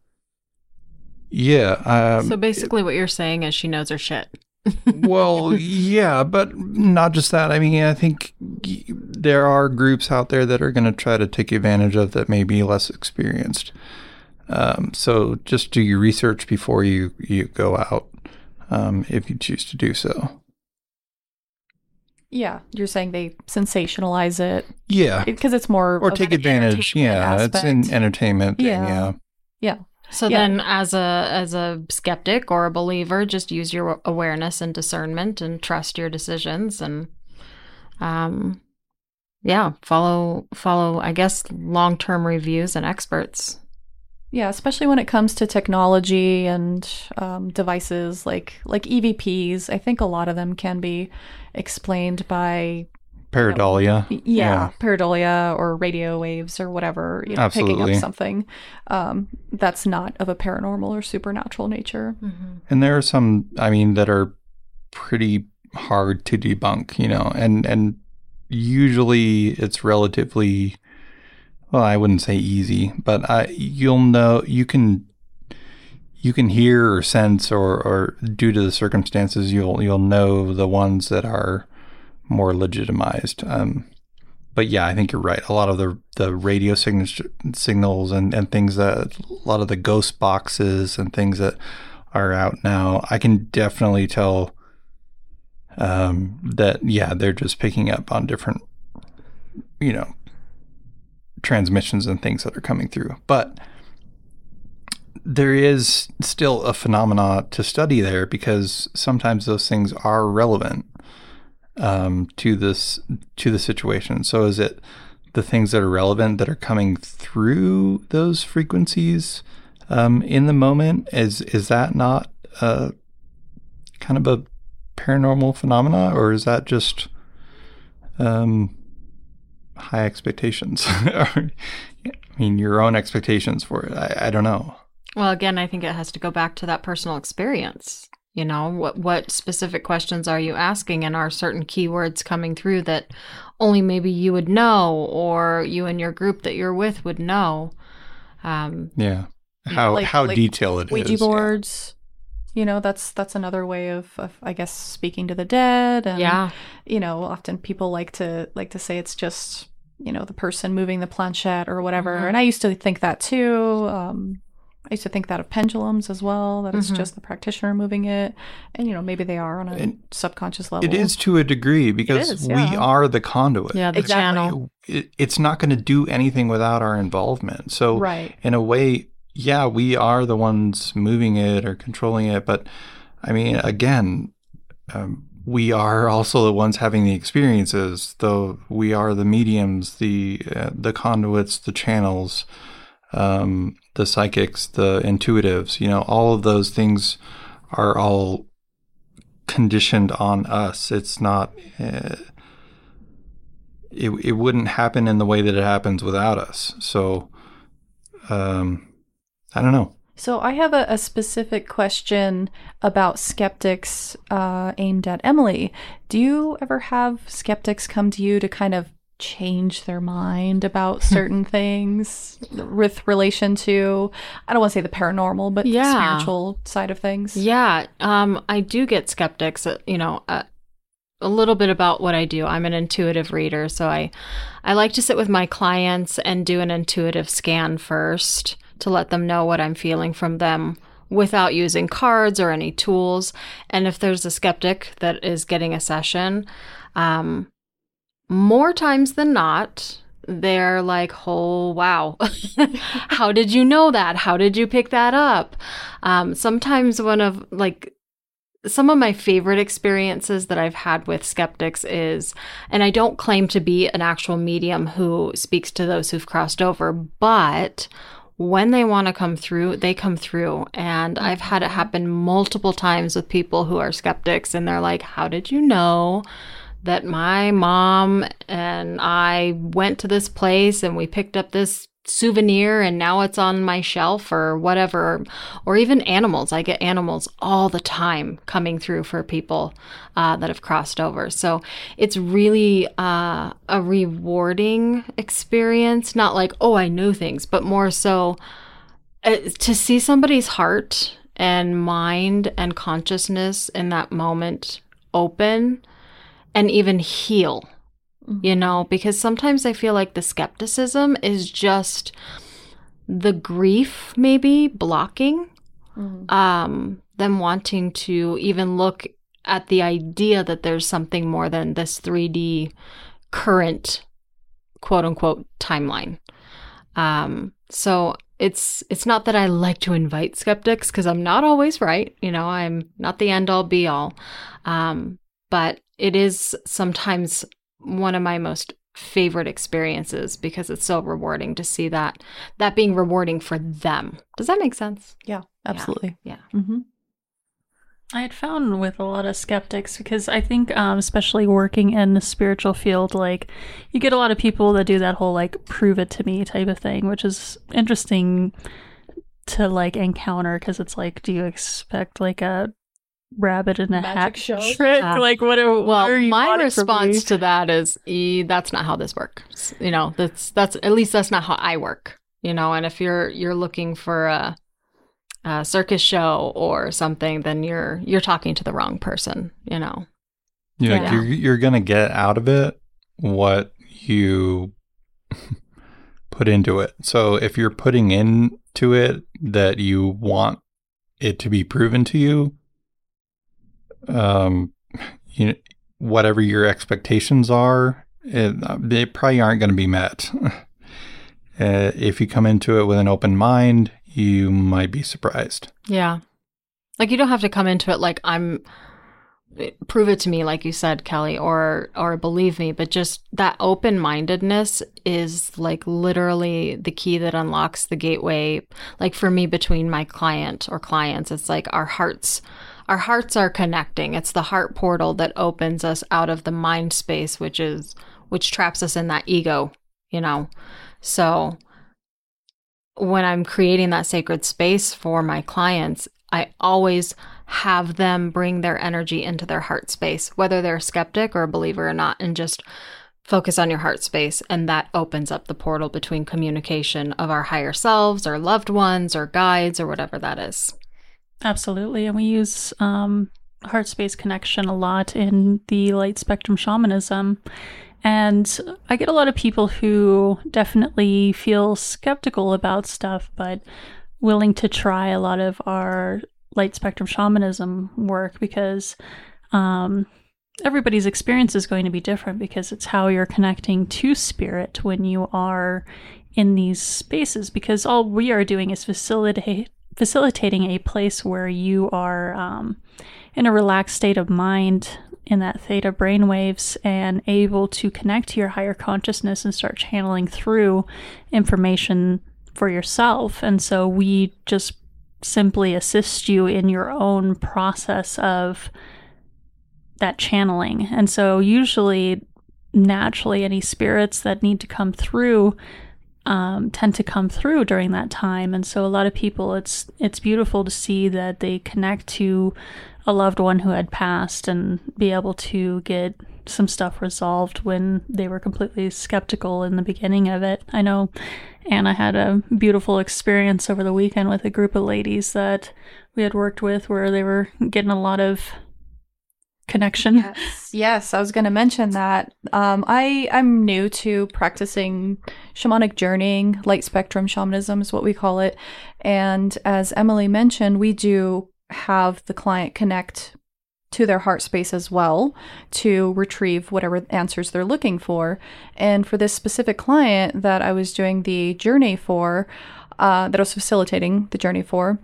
yeah. So basically what you're saying is she knows her shit. Well, yeah, but not just that. I mean, I think there are groups out there that are going to try to take advantage of that may be less experienced. So just do your research before you go out, if you choose to do so. Yeah, you're saying they sensationalize it. Yeah. Because it's more Or of take an advantage. entertainment Yeah, it's an aspect. entertainment thing. Yeah. Yeah. So then as a skeptic or a believer, just use your awareness and discernment and trust your decisions and follow I guess long-term reviews and experts. Yeah, especially when it comes to technology and devices like EVPs. I think a lot of them can be explained by pareidolia. Pareidolia or radio waves or whatever, picking Absolutely. up something that's not of a paranormal or supernatural nature. Mm-hmm. And there are some, that are pretty hard to debunk, and usually it's relatively, well, I wouldn't say easy, but you'll know, you can hear or sense or due to the circumstances, you'll know the ones that are more legitimized. But yeah, I think you're right. A lot of the radio signals and things that, a lot of the ghost boxes and things that are out now, I can definitely tell that, they're just picking up on different, transmissions and things that are coming through. But there is still a phenomena to study there, because sometimes those things are relevant to the situation. So is it the things that are relevant that are coming through those frequencies in the moment? Is that not kind of a paranormal phenomena, or is that just high expectations? Your own expectations for it. I don't know. Well, again, I think it has to go back to that personal experience. What specific questions are you asking, and are certain keywords coming through that only maybe you would know, or you and your group that you're with would know? How like detailed it Ouija is. boards. That's another way of I guess speaking to the dead. And often people like to say it's just the person moving the planchette or whatever. Mm-hmm. And I used to think that too. I used to think that of pendulums as well, that it's just the practitioner moving it. And, maybe they are on a subconscious level. It is to a degree, because we are the conduit. Yeah, the channel. It's not going to do anything without our involvement. So in a way, we are the ones moving it or controlling it. But, again, we are also the ones having the experiences, though we are the mediums, the conduits, the channels, the psychics, the intuitives, all of those things are all conditioned on us. It's not, it wouldn't happen in the way that it happens without us. So, I don't know. So I have a specific question about skeptics aimed at Emily. Do you ever have skeptics come to you to kind of change their mind about certain things with relation to, I don't want to say the paranormal, but the spiritual side of things? Yeah. I do get skeptics, a little bit about what I do. I'm an intuitive reader, so I like to sit with my clients and do an intuitive scan first to let them know what I'm feeling from them without using cards or any tools. And if there's a skeptic that is getting a session, more times than not, they're like, oh, wow, how did you know that? How did you pick that up? Sometimes some of my favorite experiences that I've had with skeptics is, and I don't claim to be an actual medium who speaks to those who've crossed over, but when they want to come through, they come through. And I've had it happen multiple times with people who are skeptics, and they're like, how did you know that my mom and I went to this place and we picked up this souvenir and now it's on my shelf or whatever? Or even animals. I get animals all the time coming through for people that have crossed over. So it's really a rewarding experience. Not like, oh, I know things, but more so to see somebody's heart and mind and consciousness in that moment open and even heal, because sometimes I feel like the skepticism is just the grief maybe blocking them wanting to even look at the idea that there's something more than this 3D current quote unquote timeline. So it's not that I like to invite skeptics, because I'm not always right. I'm not the end all be all. But it is sometimes one of my most favorite experiences, because it's so rewarding to see that being rewarding for them. Does that make sense? Yeah, absolutely. Yeah. Mm-hmm. I had found with a lot of skeptics, because I think, especially working in the spiritual field, like, you get a lot of people that do that whole, like, prove it to me type of thing, which is interesting to, like, encounter, because it's like, do you expect, like, a rabbit in a hat trick? Like, what are you my response to that is, that's not how this works. That's at least that's not how I work. And if you're looking for a circus show or something, then you're talking to the wrong person. You're gonna get out of it what you put into it. So if you're putting into it that you want it to be proven to you, whatever your expectations are, they probably aren't going to be met. If you come into it with an open mind, you might be surprised. Yeah. Like, you don't have to come into it like, prove it to me, like you said, Kelly, or believe me, but just that open-mindedness is like literally the key that unlocks the gateway. Like, for me, between my client or clients, it's like our hearts are connecting. It's the heart portal that opens us out of the mind space, which traps us in that ego, So when I'm creating that sacred space for my clients, I always have them bring their energy into their heart space, whether they're a skeptic or a believer or not, and just focus on your heart space. And that opens up the portal between communication of our higher selves or loved ones or guides or whatever that is. Absolutely. And we use heart space connection a lot in the light spectrum shamanism. And I get a lot of people who definitely feel skeptical about stuff, but willing to try a lot of our light spectrum shamanism work, because everybody's experience is going to be different, because it's how you're connecting to spirit when you are in these spaces, because all we are doing is facilitating a place where you are in a relaxed state of mind, in that theta brainwaves, and able to connect to your higher consciousness and start channeling through information for yourself. And so we just simply assist you in your own process of that channeling. And so usually, naturally, any spirits that need to come through tend to come through during that time. And so a lot of people, it's beautiful to see that they connect to a loved one who had passed and be able to get some stuff resolved when they were completely skeptical in the beginning of it. I know Anna had a beautiful experience over the weekend with a group of ladies that we had worked with, where they were getting a lot of connection. Yes, I was going to mention that. I'm new to practicing shamanic journeying. Light spectrum shamanism is what we call it. And as Emily mentioned, we do have the client connect to their heart space as well to retrieve whatever answers they're looking for. And for this specific client that I was doing the journey for, that I was facilitating the journey for,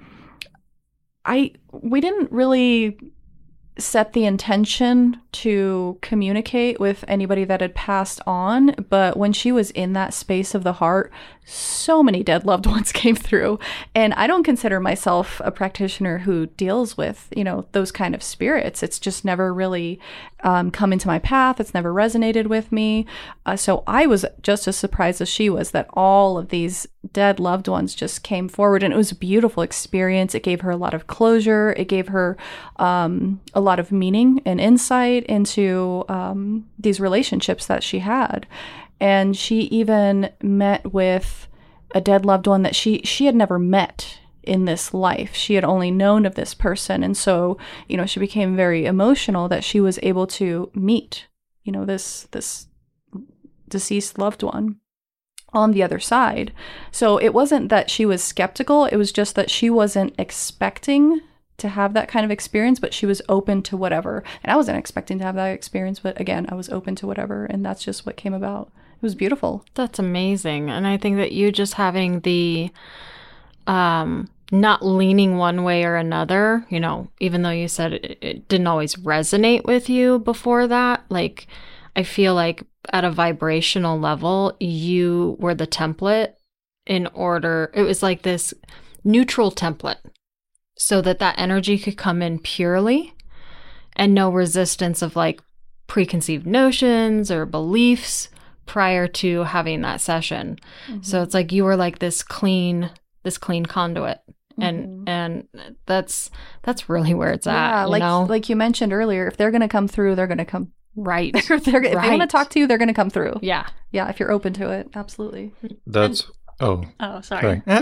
we didn't really set the intention to communicate with anybody that had passed on, but when she was in that space of the heart, so many dead loved ones came through. And I don't consider myself a practitioner who deals with, those kind of spirits. It's just never really come into my path. It's never resonated with me. So I was just as surprised as she was that all of these dead loved ones just came forward. And it was a beautiful experience. It gave her a lot of closure. It gave her a lot of meaning and insight into these relationships that she had. And she even met with a dead loved one that she had never met in this life. She had only known of this person. And so, she became very emotional that she was able to meet, this deceased loved one on the other side. So it wasn't that she was skeptical. It was just that she wasn't expecting to have that kind of experience, but she was open to whatever. And I wasn't expecting to have that experience, but again, I was open to whatever. And that's just what came about. It was beautiful. That's amazing. And I think that you just having the not leaning one way or another, you know, even though you said it didn't always resonate with you before that. Like, I feel like at a vibrational level, you were the template it was like this neutral template so that energy could come in purely and no resistance of like preconceived notions or beliefs prior to having that session. Mm-hmm. So it's like you were like this clean conduit. Mm-hmm. And that's really where it's at. Like you mentioned earlier, if they're going to come through, they're going to come. Right. If they want to talk to you, they're going to come through. Yeah. Yeah. If you're open to it. Absolutely. Sorry.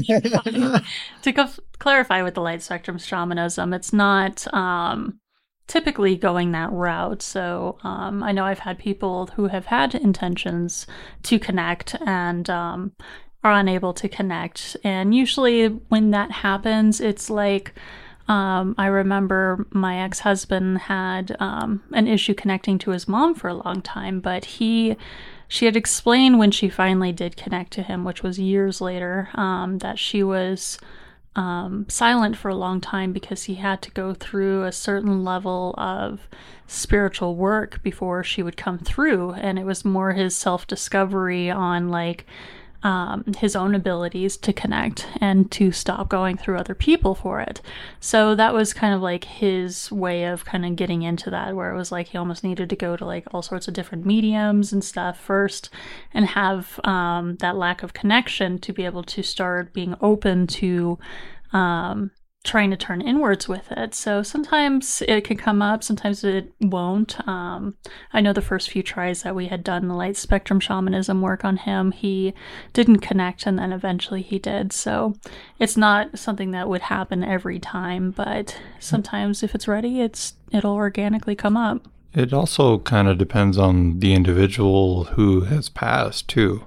To clarify with the light spectrum shamanism, it's not typically going that route. So I know I've had people who have had intentions to connect and are unable to connect. And usually when that happens, it's like, I remember my ex-husband had an issue connecting to his mom for a long time, but she had explained when she finally did connect to him, which was years later, that she was silent for a long time because he had to go through a certain level of spiritual work before she would come through. And it was more his self-discovery on like his own abilities to connect and to stop going through other people for it. So that was kind of like his way of kind of getting into that, where it was like he almost needed to go to like all sorts of different mediums and stuff first and have that lack of connection to be able to start being open to trying to turn inwards with it. So sometimes it can come up, sometimes it won't. I know the first few tries that we had done the light spectrum shamanism work on him, he didn't connect, and then eventually he did. So it's not something that would happen every time, but sometimes if it's ready, it'll organically come up. It also kind of depends on the individual who has passed too.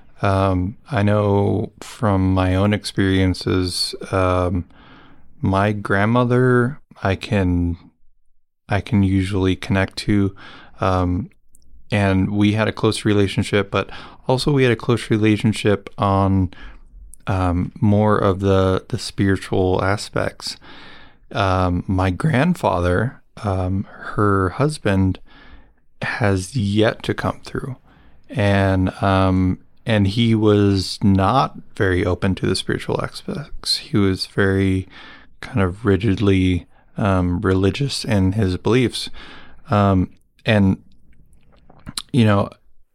I know from my own experiences, my grandmother, I can usually connect to, and we had a close relationship, but also we had a close relationship on more of the spiritual aspects. My grandfather, her husband, has yet to come through, and he was not very open to the spiritual aspects. He was very kind of rigidly religious in his beliefs. And, you know,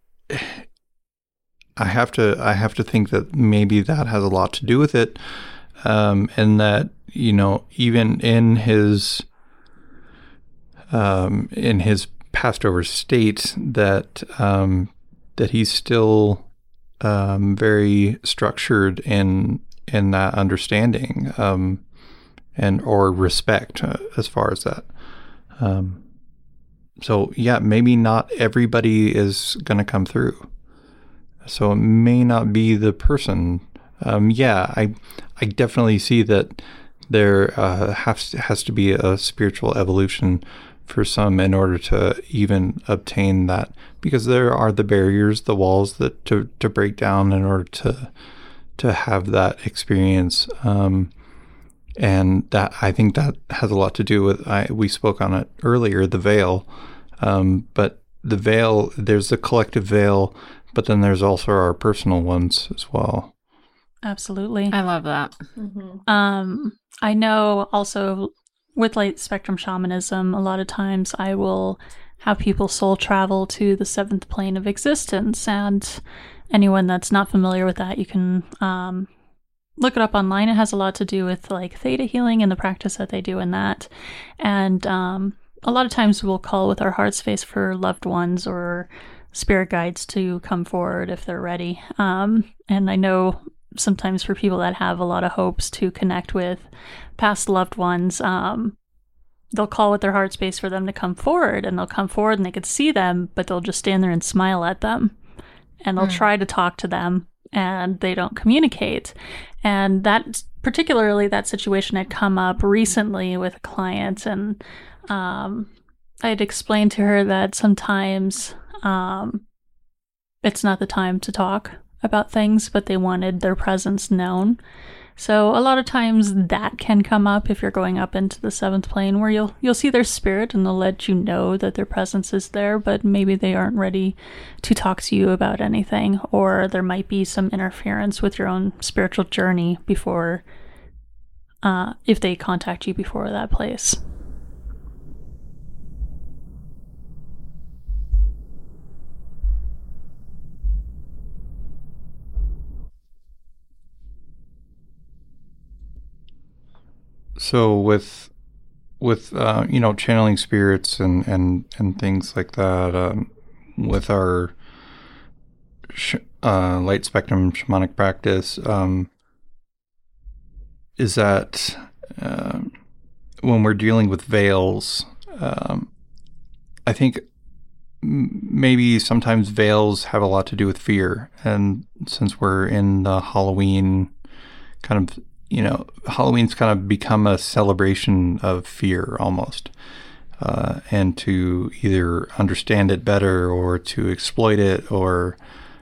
I have to think that maybe that has a lot to do with it. And that, you know, even in his passed over state, that he's still very structured in that understanding, or respect, as far as that. So yeah, maybe not everybody is going to come through. So it may not be the person. I definitely see that there has to be a spiritual evolution for some in order to even obtain that, because there are the barriers, the walls that to break down in order to have that experience. And that, I think that has a lot to do with, we spoke on it earlier, the veil. But the veil, there's the collective veil, but then there's also our personal ones as well. Absolutely. I love that. Mm-hmm. I know also with light spectrum shamanism, a lot of times I will have people soul travel to the seventh plane of existence. And anyone that's not familiar with that, you can look it up online. It has a lot to do with like theta healing and the practice that they do in that. And a lot of times we'll call with our heart space for loved ones or spirit guides to come forward if they're ready. And I know sometimes for people that have a lot of hopes to connect with past loved ones, they'll call with their heart space for them to come forward, and they'll come forward and they could see them, but they'll just stand there and smile at them, and they'll try to talk to them, and they don't communicate. And that, particularly that situation had come up recently with a client, and I'd explained to her that sometimes it's not the time to talk about things, but they wanted their presence known. So a lot of times that can come up if you're going up into the seventh plane, where you'll see their spirit and they'll let you know that their presence is there, but maybe they aren't ready to talk to you about anything, or there might be some interference with your own spiritual journey before, if they contact you before that place. So with channeling spirits and things like that, with our light spectrum shamanic practice, is that when we're dealing with veils, I think maybe sometimes veils have a lot to do with fear, and since we're in the Halloween kind of, Halloween's kind of become a celebration of fear almost, and to either understand it better or to exploit it or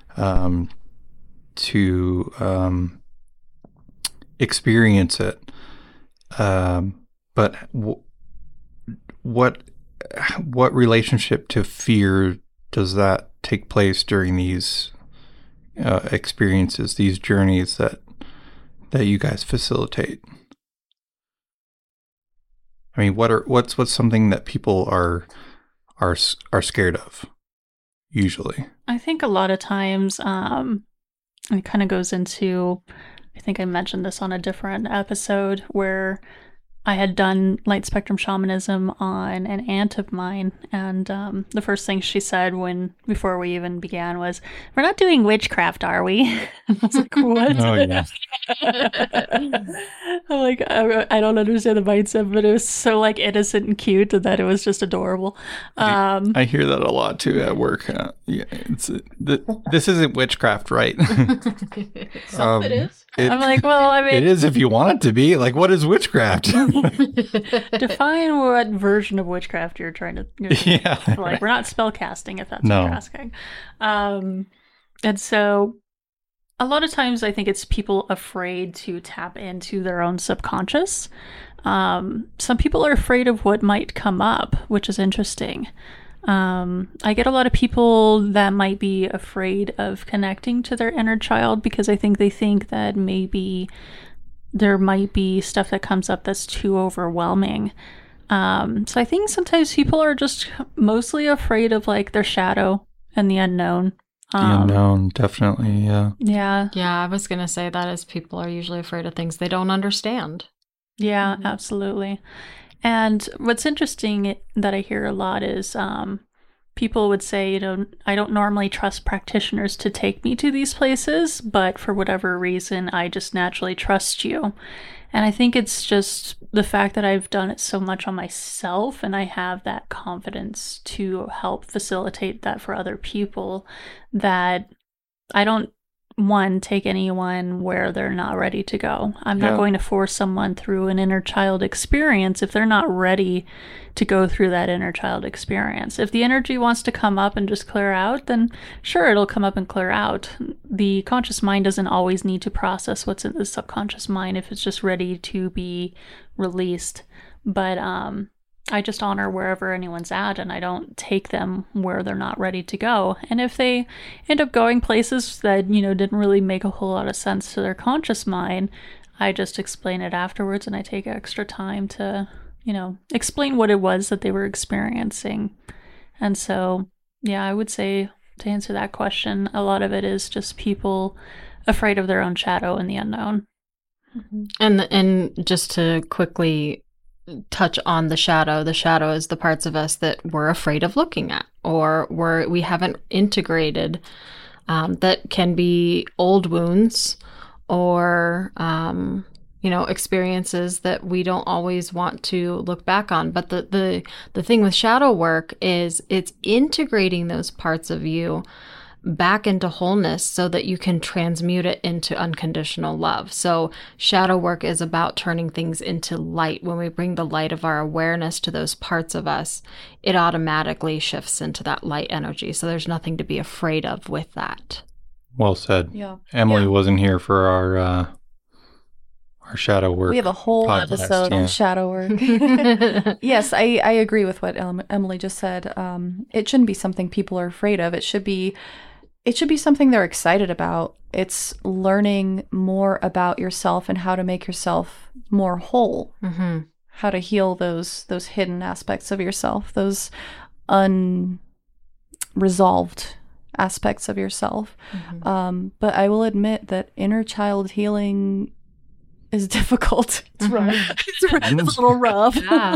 to experience it. But what relationship to fear does that take place during these experiences, these journeys that you guys facilitate? I mean, what's something that people are scared of usually? I think a lot of times it kind of goes into, I think I mentioned this on a different episode, where I had done light spectrum shamanism on an aunt of mine, and the first thing she said before we even began was, "We're not doing witchcraft, are we?" And I was like, "What?" Oh yeah. I'm like, I don't understand the mindset, but it was so like innocent and cute that it was just adorable. I hear that a lot too at work. Yeah, this isn't witchcraft, right? Some it is. I'm like, well, I mean, it is if you want it to be. Like, what is witchcraft? Define what version of witchcraft you're trying to. Yeah, like, right. We're not spell casting, if that's No. what you're asking. And so, a lot of times, I think it's people afraid to tap into their own subconscious. Some people are afraid of what might come up, which is interesting. I get a lot of people that might be afraid of connecting to their inner child because I think they think that maybe there might be stuff that comes up that's too overwhelming. So I think sometimes people are just mostly afraid of like their shadow and the unknown. The unknown, definitely, yeah. Yeah. Yeah, I was going to say that as people are usually afraid of things they don't understand. Yeah, absolutely. And what's interesting that I hear a lot is people would say, I don't normally trust practitioners to take me to these places, but for whatever reason, I just naturally trust you. And I think it's just the fact that I've done it so much on myself and I have that confidence to help facilitate that for other people, that I don't, take anyone where they're not ready to go. I'm not going to force someone through an inner child experience if they're not ready to go through that inner child experience. If the energy wants to come up and just clear out, then sure, it'll come up and clear out. The conscious mind doesn't always need to process what's in the subconscious mind if it's just ready to be released. But I just honor wherever anyone's at, and I don't take them where they're not ready to go. And if they end up going places that, didn't really make a whole lot of sense to their conscious mind, I just explain it afterwards, and I take extra time to, explain what it was that they were experiencing. And so, yeah, I would say, to answer that question, a lot of it is just people afraid of their own shadow and the unknown. And just to quickly touch on the shadow is the parts of us that we're afraid of looking at, or we haven't integrated, that can be old wounds or experiences that we don't always want to look back on. But the thing with shadow work is it's integrating those parts of you back into wholeness so that you can transmute it into unconditional love. So shadow work is about turning things into light. When we bring the light of our awareness to those parts of us, it automatically shifts into that light energy. So there's nothing to be afraid of with that. Well said. Yeah. Emily wasn't here for our our shadow work. We have a whole podcast, episode on shadow work. Yes, I agree with what Emily just said. It shouldn't be something people are afraid of. It should be something they're excited about. It's learning more about yourself and how to make yourself more whole. Mm-hmm. How to heal those hidden aspects of yourself, those unresolved aspects of yourself. Mm-hmm. But I will admit that inner child healing is difficult. It's rough. It's a little rough. Yeah.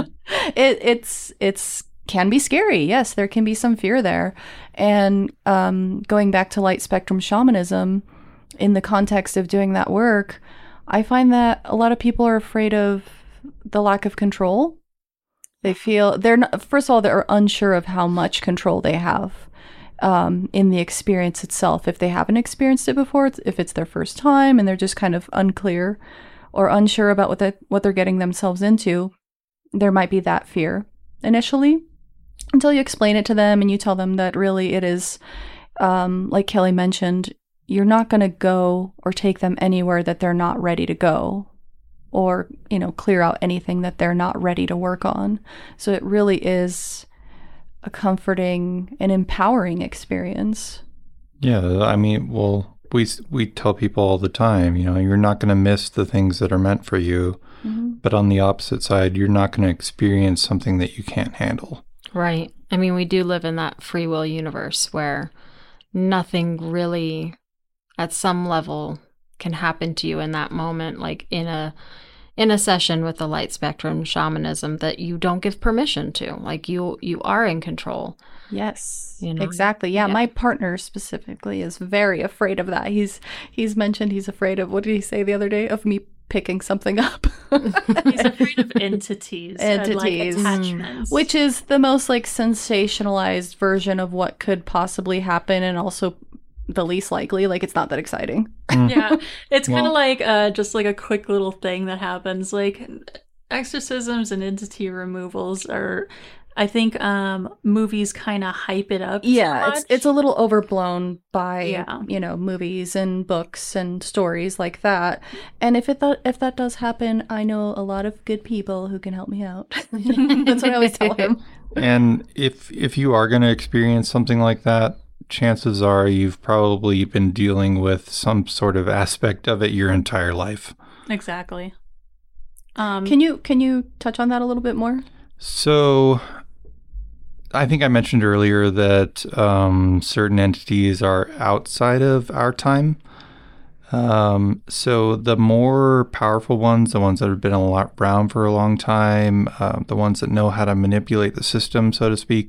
It's can be scary. Yes, there can be some fear there. And going back to light spectrum shamanism, in the context of doing that work, I find that a lot of people are afraid of the lack of control. They feel first of all, they're unsure of how much control they have in the experience itself. If they haven't experienced it before, if it's their first time and they're just kind of unclear or unsure about what they're getting themselves into, there might be that fear initially, until you explain it to them and you tell them that really it is, like Kelly mentioned, you're not going to go or take them anywhere that they're not ready to go, or, clear out anything that they're not ready to work on. So it really is a comforting and empowering experience. Yeah, I mean, well, we tell people all the time, you're not going to miss the things that are meant for you, but on the opposite side, you're not going to experience something that you can't handle. Right. I mean, we do live in that free will universe where nothing really, at some level, can happen to you in that moment, like in a session with the light spectrum shamanism, that you don't give permission to. Like you are in control. Yes, exactly. Yeah, my partner specifically is very afraid of that. He's mentioned he's afraid of, what did he say the other day? Of me picking something up. He's afraid of entities and like attachments, which is the most like sensationalized version of what could possibly happen, and also the least likely. Like, it's not that exciting. Yeah, it's kind of like just like a quick little thing that happens. Like exorcisms and entity removals are, I think, movies kind of hype it up. Yeah, it's a little overblown by movies and books and stories like that. And if that does happen, I know a lot of good people who can help me out. That's what I always tell him. And if you are going to experience something like that, chances are you've probably been dealing with some sort of aspect of it your entire life. Exactly. Can you touch on that a little bit more? So I think I mentioned earlier that certain entities are outside of our time. So the more powerful ones, the ones that have been around for a long time, the ones that know how to manipulate the system, so to speak,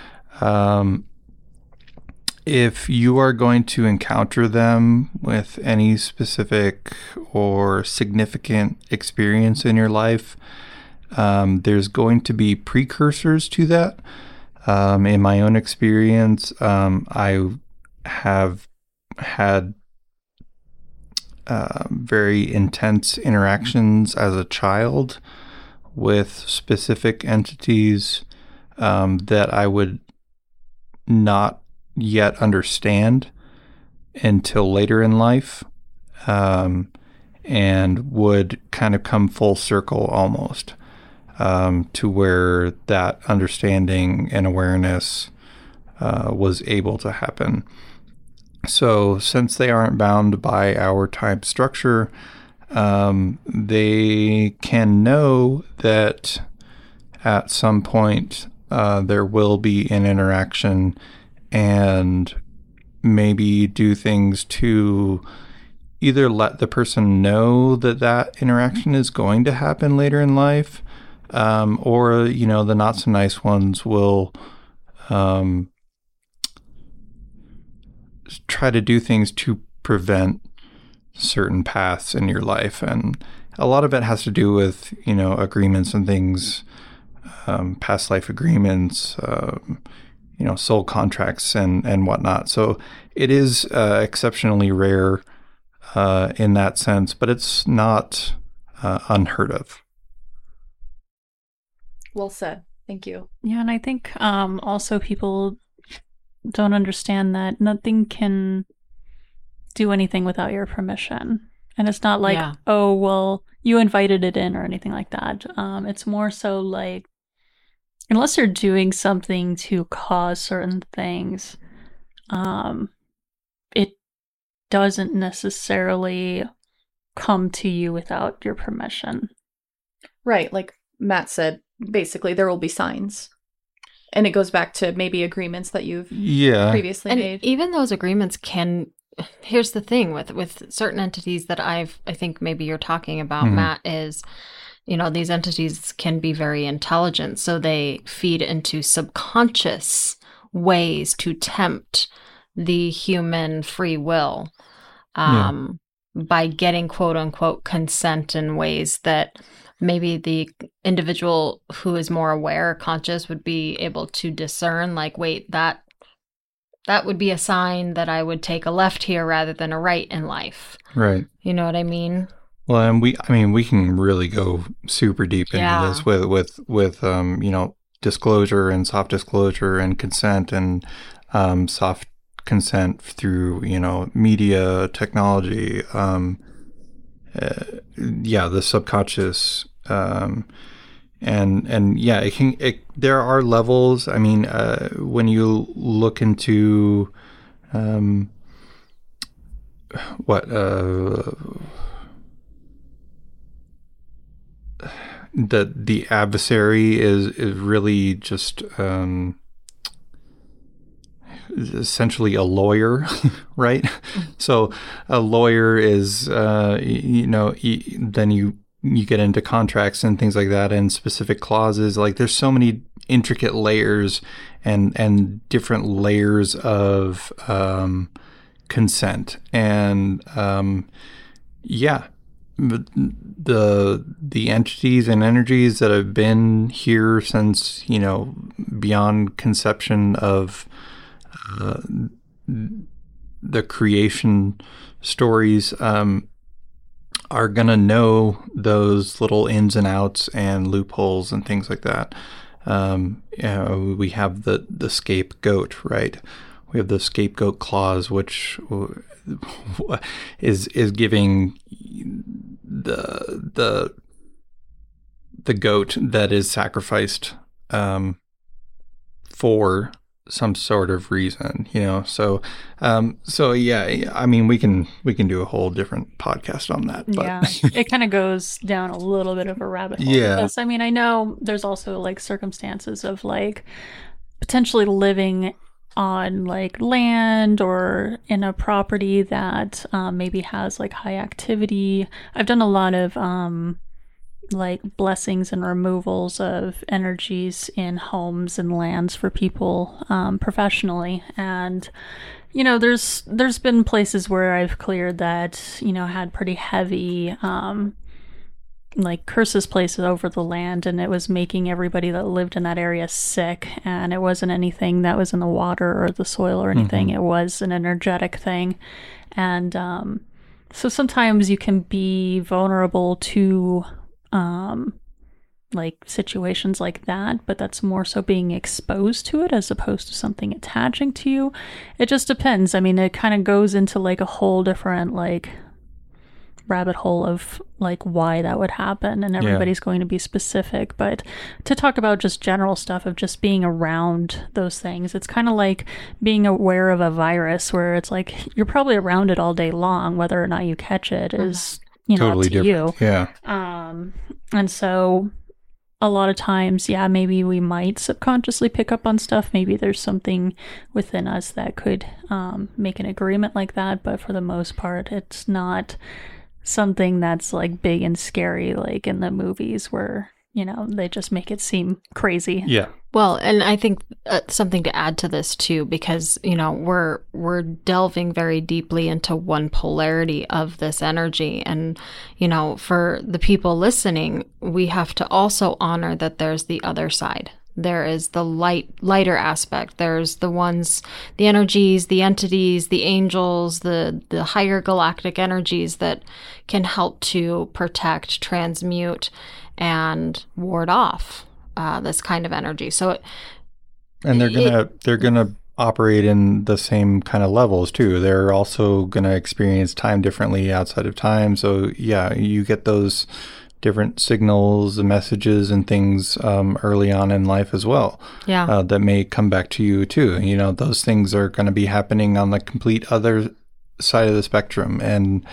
if you are going to encounter them with any specific or significant experience in your life, there's going to be precursors to that. In my own experience, I have had very intense interactions as a child with specific entities that I would not yet understand until later in life, and would kind of come full circle almost, to where that understanding and awareness was able to happen. So since they aren't bound by our time structure, they can know that at some point there will be an interaction, and maybe do things to either let the person know that that interaction is going to happen later in life, or, the not so nice ones will try to do things to prevent certain paths in your life. And a lot of it has to do with, agreements and things, past life agreements, soul contracts and whatnot. So it is exceptionally rare in that sense, but it's not unheard of. Well said. Thank you. Yeah, and I think also people don't understand that nothing can do anything without your permission. And it's not like, oh, well, you invited it in or anything like that. It's more so like, unless you're doing something to cause certain things, it doesn't necessarily come to you without your permission. Right, like Matt said, basically there will be signs. And it goes back to maybe agreements that you've previously and made. Even those agreements can, here's the thing with certain entities that I think maybe you're talking about, Matt, is, these entities can be very intelligent. So they feed into subconscious ways to tempt the human free will by getting quote unquote consent in ways that maybe the individual who is more aware or conscious would be able to discern, like, wait, that would be a sign that I would take a left here rather than a right in life. Right. You know what I mean? Well, and we can really go super deep into this with disclosure and soft disclosure and consent and soft consent through, media, technology, the subconscious, there are levels. I mean, when you look into, the adversary is really just, essentially a lawyer, right? So a lawyer is, then you get into contracts and things like that and specific clauses. Like there's so many intricate layers and different layers of consent. And the entities and energies that have been here since, beyond conception of the creation stories, are going to know those little ins and outs and loopholes and things like that. We have the scapegoat, right? We have the scapegoat clause, which is giving the goat that is sacrificed for some sort of reason, so I mean, we can do a whole different podcast on that, but it kind of goes down a little bit of a rabbit hole. Because, I mean, I know there's also like circumstances of like potentially living on like land or in a property that maybe has like high activity. I've done a lot of like blessings and removals of energies in homes and lands for people professionally, and there's been places where I've cleared that had pretty heavy like curses places over the land, and it was making everybody that lived in that area sick, and it wasn't anything that was in the water or the soil or anything. It was an energetic thing. And so sometimes you can be vulnerable to like situations like that, but that's more so being exposed to it as opposed to something attaching to you. It just depends. I mean, it kind of goes into like a whole different like rabbit hole of like why that would happen, and everybody's going to be specific. But to talk about just general stuff of just being around those things, it's kind of like being aware of a virus, where it's like you're probably around it all day long. Whether or not you catch it is totally up to different. you. And so a lot of times, maybe we might subconsciously pick up on stuff. Maybe there's something within us that could make an agreement like that. But for the most part, it's not something that's like big and scary, like in the movies where, they just make it seem crazy. Yeah. Well, and I think something to add to this too, because, we're delving very deeply into one polarity of this energy. And, for the people listening, we have to also honor that there's the other side. There is the lighter aspect. There's the energies, the entities, the angels, the higher galactic energies that can help to protect, transmute, and ward off this kind of energy. So, and they're gonna operate in the same kind of levels too. They're also going to experience time differently outside of time. So yeah, you get those different signals and messages and things early on in life as well. Yeah. That may come back to you too. You know, those things are going to be happening on the complete other side of the spectrum. And,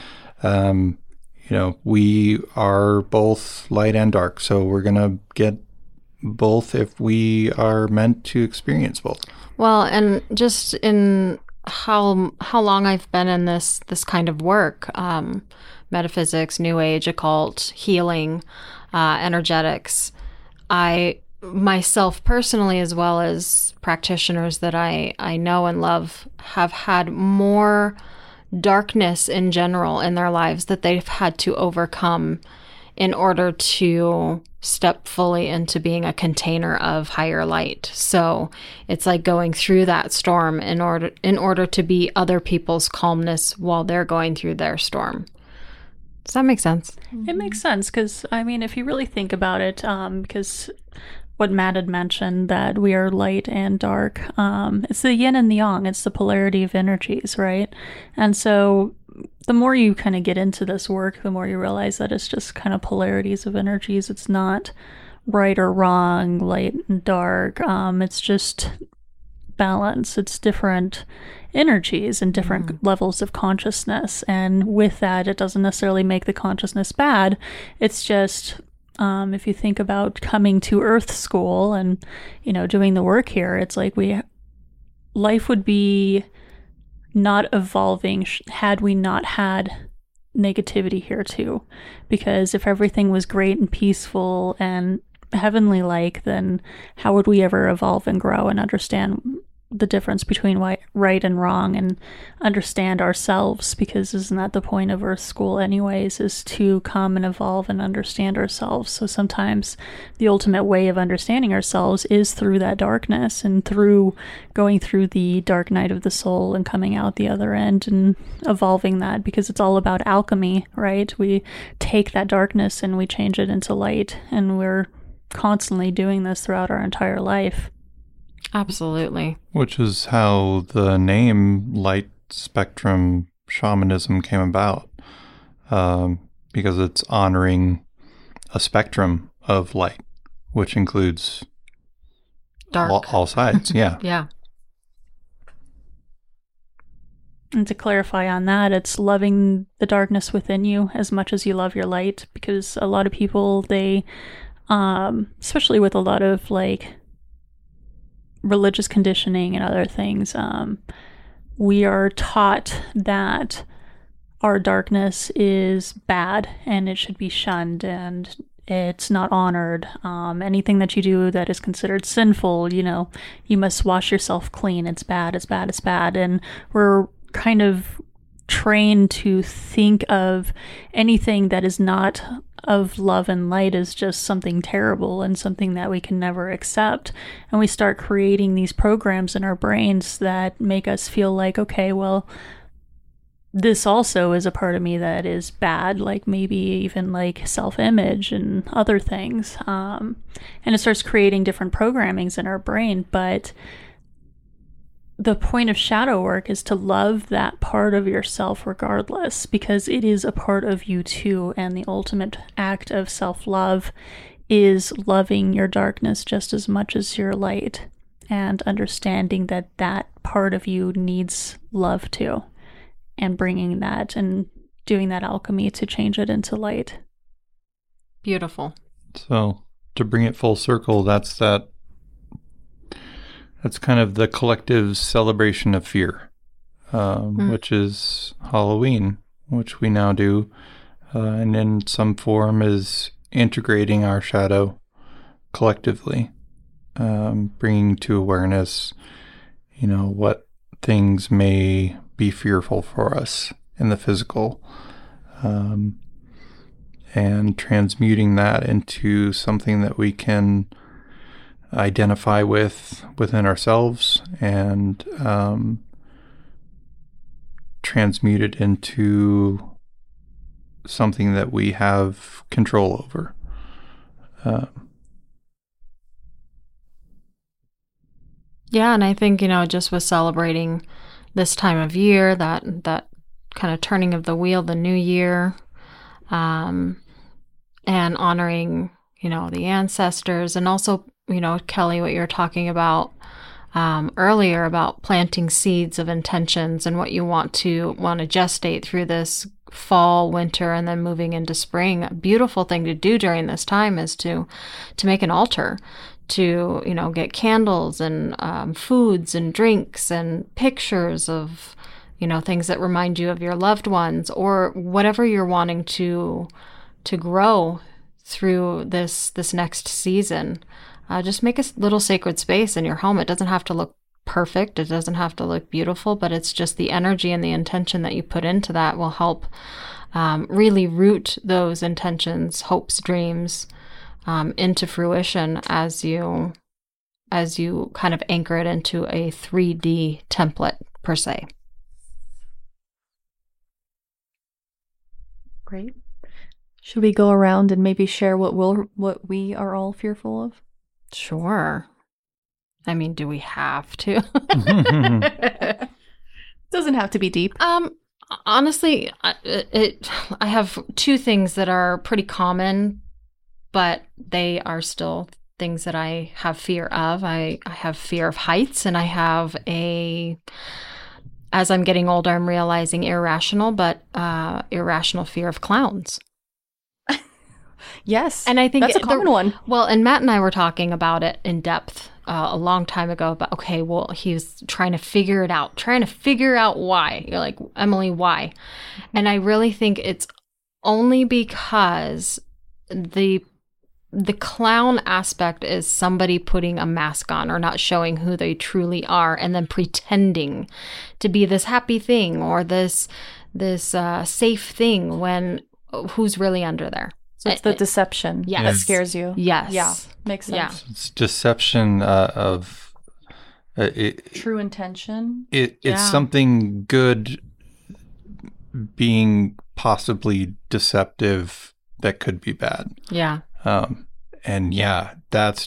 you know, we are both light and dark. So we're going to get both if we are meant to experience both. Well, and just in how long I've been in this kind of work, metaphysics, New Age, occult, healing, energetics, I myself personally, as well as practitioners that I know and love, have had more darkness in general in their lives that they've had to overcome in order to step fully into being a container of higher light. So it's like going through that storm in order to be other people's calmness while they're going through their storm. Does that make sense? It makes sense because, I mean, if you really think about it, because what Matt had mentioned, that we are light and dark, it's the yin and the yang, it's the polarity of energies, right? And so the more you kind of get into this work, the more you realize that it's just kind of polarities of energies. It's not right or wrong, light and dark. It's just balance. It's different energies and different levels of consciousness. And with that, it doesn't necessarily make the consciousness bad. It's just, if you think about coming to Earth School and, you know, doing the work here, it's like life would be not evolving had we not had negativity here too. Because if everything was great and peaceful and heavenly like, then how would we ever evolve and grow and understand the difference between right and wrong and understand ourselves? Because isn't that the point of Earth School anyways, is to come and evolve and understand ourselves? So sometimes the ultimate way of understanding ourselves is through that darkness and through going through the dark night of the soul and coming out the other end and evolving that, because it's all about alchemy, right? We take that darkness and we change it into light, and we're constantly doing this throughout our entire life. Absolutely. Which is how the name light spectrum shamanism came about, because it's honoring a spectrum of light, which includes Dark. all sides. Yeah. Yeah. And to clarify on that, it's loving the darkness within you as much as you love your light, because a lot of people, they, especially with a lot of like religious conditioning and other things, we are taught that our darkness is bad and it should be shunned and it's not honored. Anything that you do that is considered sinful, you know, you must wash yourself clean. It's bad, it's bad, it's bad. And we're kind of trained to think of anything that is not of love and light as just something terrible and something that we can never accept. And we start creating these programs in our brains that make us feel like, okay, well, this also is a part of me that is bad, like maybe even like self-image and other things. And it starts creating different programmings in our brain. But the point of shadow work is to love that part of yourself regardless, because it is a part of you too. And the ultimate act of self-love is loving your darkness just as much as your light, and understanding that that part of you needs love too, and bringing that and doing that alchemy to change it into light. Beautiful. So to bring it full circle, that's kind of the collective celebration of fear, which is Halloween, which we now do, and in some form is integrating our shadow collectively, bringing to awareness, you know, what things may be fearful for us in the physical, and transmuting that into something that we can identify within ourselves, and transmute it into something that we have control over. Yeah, and I think, just with celebrating this time of year, that kind of turning of the wheel, the new year, and honoring, the ancestors, and also, Kelly, what you were talking about earlier about planting seeds of intentions and what you want to gestate through this fall, winter, and then moving into spring. A beautiful thing to do during this time is to make an altar, to get candles and foods and drinks and pictures of things that remind you of your loved ones, or whatever you're wanting to grow through this next season. Just make a little sacred space in your home. It doesn't have to look perfect. It doesn't have to look beautiful, but it's just the energy and the intention that you put into that will help really root those intentions, hopes, dreams into fruition as you kind of anchor it into a 3D template per se. Great. Should we go around and maybe share what we are all fearful of? Sure. I mean, do we have to? Doesn't have to be deep. Honestly, I have two things that are pretty common, but they are still things that I have fear of. I have fear of heights, and I have as I'm getting older, I'm realizing irrational fear of clowns. Yes. And I think that's a common one. Well, and Matt and I were talking about it in depth a long time ago about, okay, well, he was trying to figure out why. You're like, Emily, why? And I really think it's only because the clown aspect is somebody putting a mask on or not showing who they truly are and then pretending to be this happy thing or this safe thing when who's really under there. So it's the deception that scares you. Yes. Yeah. Makes sense. Yeah. It's deception of true intention. It's something good being possibly deceptive that could be bad. Yeah. And that's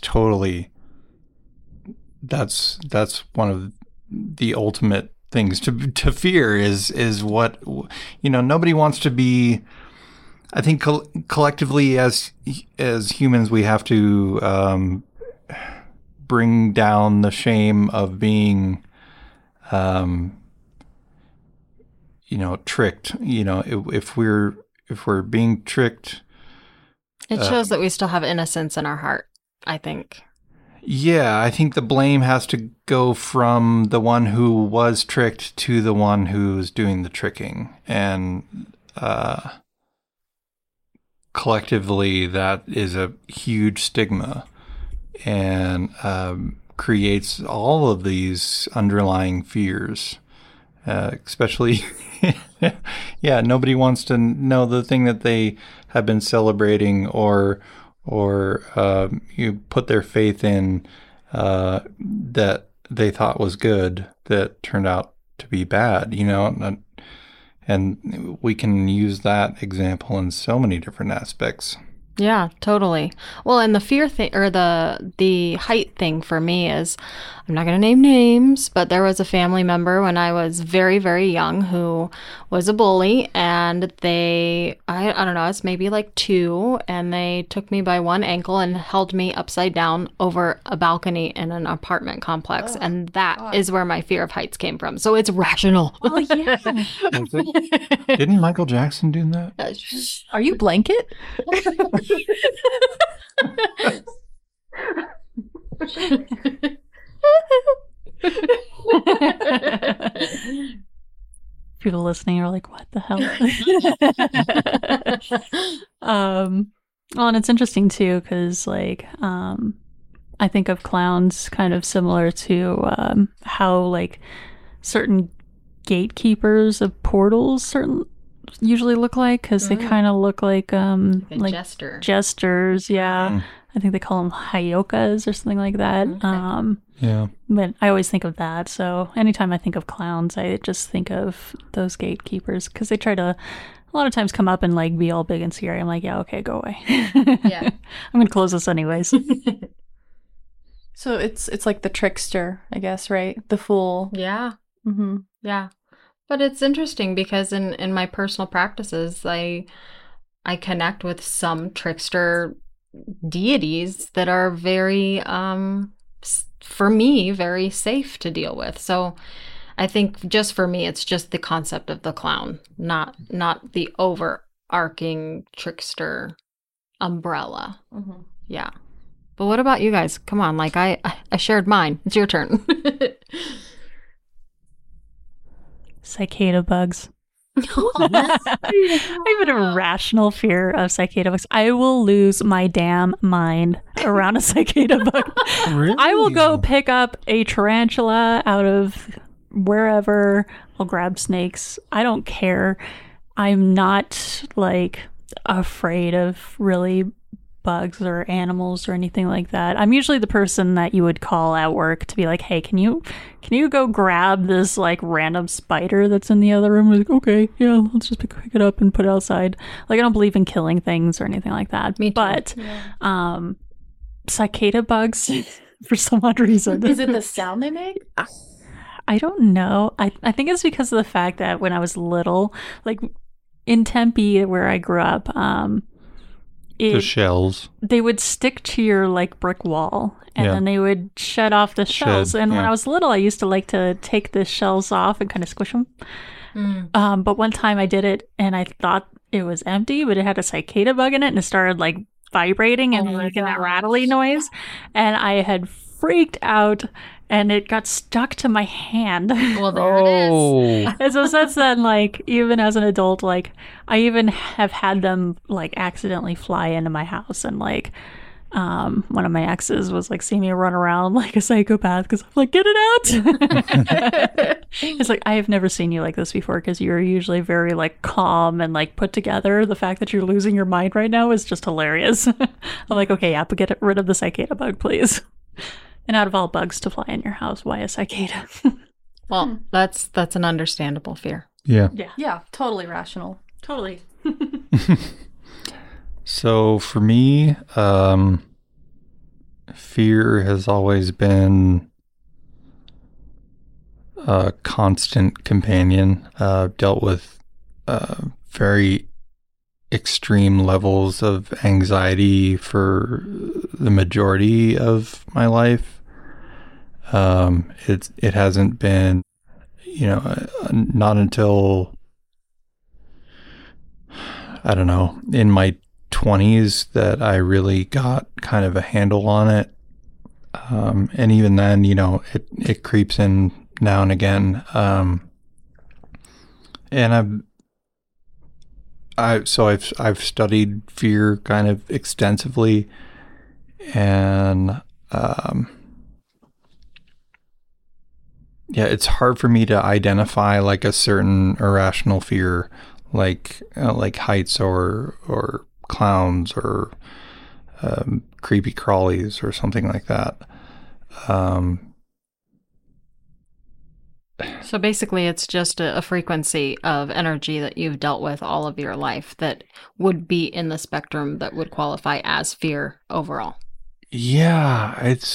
one of the ultimate things to fear is what, nobody wants to be. I think collectively as humans, we have to bring down the shame of being, tricked. If we're being tricked, it shows that we still have innocence in our heart, I think. Yeah, I think the blame has to go from the one who was tricked to the one who's doing the tricking, and collectively, that is a huge stigma and creates all of these underlying fears, especially, nobody wants to know the thing that they have been celebrating or you put their faith in that they thought was good that turned out to be bad, and we can use that example in so many different aspects. Yeah, totally. Well, and the fear thing or the height thing for me is, I'm not going to name names, but there was a family member when I was very, very young who was a bully, and I don't know, it's maybe like 2, and they took me by one ankle and held me upside down over a balcony in an apartment complex. And that is where my fear of heights came from. So it's rational. Oh, yeah. Didn't Michael Jackson do that? Are you blanket? People listening are like, what the hell? Well, and it's interesting too, because I think of clowns kind of similar to how certain gatekeepers of portals usually look like, because they kind of look like jester. Jesters. Yeah. I think they call them Hyokas or something like that. Okay. Yeah. But I always think of that. So anytime I think of clowns, I just think of those gatekeepers, because they try to a lot of times come up and be all big and scary. I'm like, yeah, okay, go away. Yeah. I'm going to close this anyways. So it's like the trickster, I guess, right? The fool. Yeah. Mm-hmm. Yeah. But it's interesting because in my personal practices, I connect with some trickster deities that are very, for me, very safe to deal with. So I think just for me, it's just the concept of the clown, not the overarching trickster umbrella. Mm-hmm. Yeah. But what about you guys? Come on, like I shared mine. It's your turn. Cicada bugs. I have an irrational fear of cicada bugs. I will lose my damn mind around a cicada bug. Really? I will go pick up a tarantula out of wherever. I'll grab snakes. I don't care. I'm not like afraid of really bugs or animals or anything like that. I'm usually the person that you would call at work to be like, hey, can you go grab this like random spider that's in the other room? I'm like, okay, yeah, let's just pick it up and put it outside. Like, I don't believe in killing things or anything like that. Me too. But cicada bugs, for some odd reason. Is it the sound they make? I don't know. I think it's because of the fact that when I was little, like in Tempe where I grew up, The shells. they would stick to your like brick wall and Yeah. then they would shed off the shells. And when yeah. I was little, I used to like to take the shells off and kind of squish them. But one time I did it and I thought it was empty, but it had a cicada bug in it and it started like vibrating and making that rattly noise. And I had freaked out and it got stuck to my hand. Well, there it is. Oh, And so since then, like, even as an adult, like, I even have had them, like, accidentally fly into my house. And, like, one of my exes was, like, seeing me run around like a psychopath because I'm like, get it out. It's like, I have never seen you like this before because you're usually very, like, calm and, like, put together. The fact that you're losing your mind right now is just hilarious. I'm like, okay, yeah, but get rid of the cicada bug, please. And out of all bugs to fly in your house, why a cicada? Well, that's an understandable fear. yeah. Yeah, totally rational. Totally. So for me, fear has always been a constant companion. Dealt with very extreme levels of anxiety for the majority of my life. It hasn't been, not until, I don't know, in my 20s that I really got kind of a handle on it. And even then, it creeps in now and again. And I've studied fear kind of extensively, and it's hard for me to identify like a certain irrational fear, like heights or clowns or creepy crawlies or something like that. So basically, it's just a frequency of energy that you've dealt with all of your life that would be in the spectrum that would qualify as fear overall. Yeah,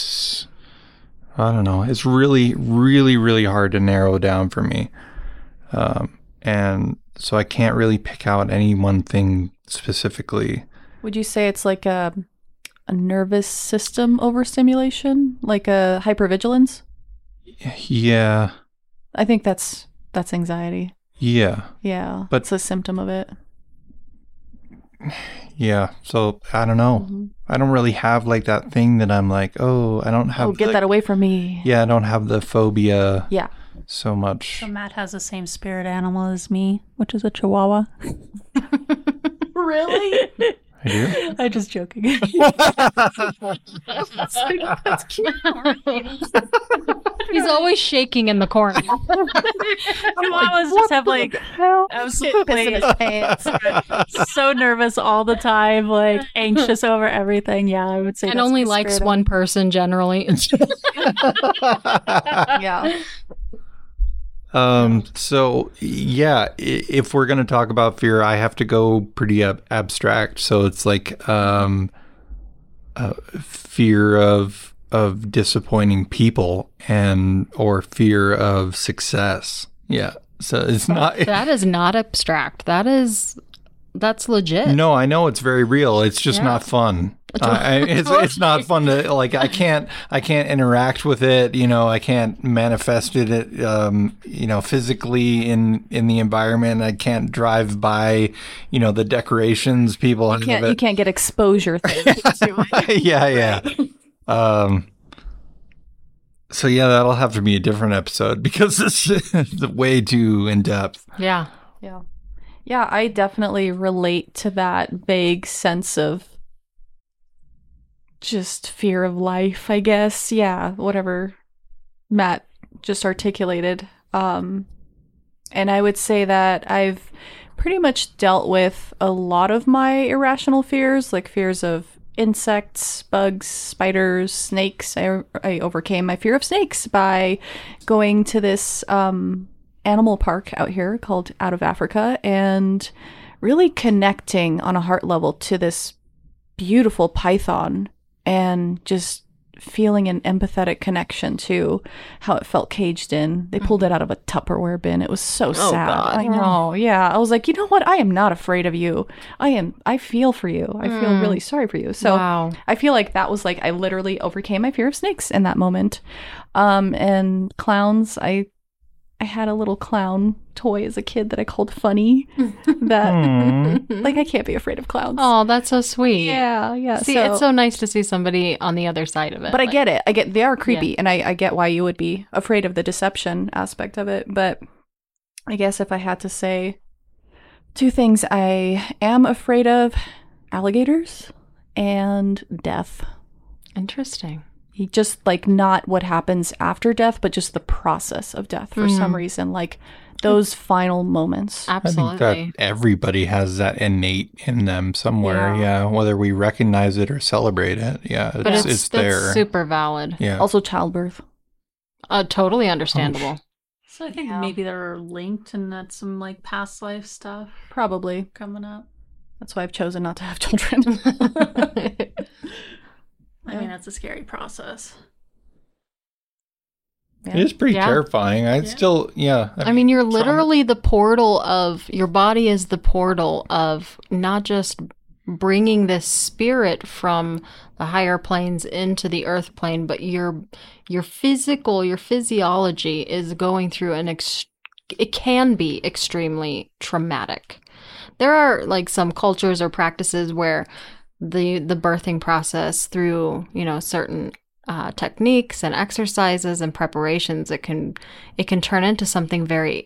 I don't know. It's really, really, really hard to narrow down for me. And so I can't really pick out any one thing specifically. Would you say it's like a nervous system overstimulation, like a hypervigilance? Yeah. I think that's anxiety. Yeah. Yeah, But- it's a symptom of it. Yeah. So I don't know. Mm-hmm. I don't really have like that thing that I'm like, oh, I don't have. Get that away from me. Yeah, I don't have the phobia Yeah. so much. So Matt has the same spirit animal as me, which is a chihuahua. Really? I do. I'm just joking. That's cute. He's always shaking in the corner. Chihuahuas just have like Piss in his pants. so nervous all the time, like anxious over everything. Yeah, I would say And that's only my likes spirit one person generally. Yeah. So yeah, if we're going to talk about fear, I have to go pretty abstract. So it's like, fear of of disappointing people or fear of success. Yeah. So it's not. That is not abstract. That's legit. No, I know it's very real. It's just not fun. It's not fun to like. I can't interact with it. I can't manifest it. Physically in the environment. I can't drive by. The decorations people have. You can't get exposure things. Yeah. So yeah, that'll have to be a different episode because this is way too in depth. Yeah. Yeah, I definitely relate to that vague sense of just fear of life, I guess. Yeah, whatever Matt just articulated. And I would say that I've pretty much dealt with a lot of my irrational fears, like fears of insects, bugs, spiders, snakes. I overcame my fear of snakes by going to this animal park out here called Out of Africa and really connecting on a heart level to this beautiful python and just feeling an empathetic connection to how it felt caged in. They pulled it out of a Tupperware bin. It was so sad. God. I know. Yeah. I was like, you know what? I am not afraid of you. I feel for you. I feel really sorry for you. So Wow. I feel like that was like, I literally overcame my fear of snakes in that moment. And clowns, I had a little clown toy as a kid that I called Funny. That like I can't be afraid of clowns. Oh, that's so sweet. Yeah. See, it's so nice to see somebody on the other side of it. But I get it. They are creepy, and I get why you would be afraid of the deception aspect of it. But I guess if I had to say two things, I am afraid of alligators and death. Interesting. Just like not what happens after death, but just the process of death for some reason, like those final moments. Absolutely. I think that everybody has that innate in them somewhere. Yeah. Whether we recognize it or celebrate it. Yeah. But it's there. that's super valid. Yeah. Also childbirth. Totally understandable. So I think maybe they're linked and that's some like past life stuff Probably. coming up. That's why I've chosen not to have children. I mean, that's a scary process. Yeah. It is pretty Yeah. terrifying. I mean, you're literally the portal of your body is the portal of not just bringing this spirit from the higher planes into the earth plane, but your physiology is going through it can be extremely traumatic. There are like some cultures or practices where the birthing process through, certain techniques and exercises and preparations, it can turn into something very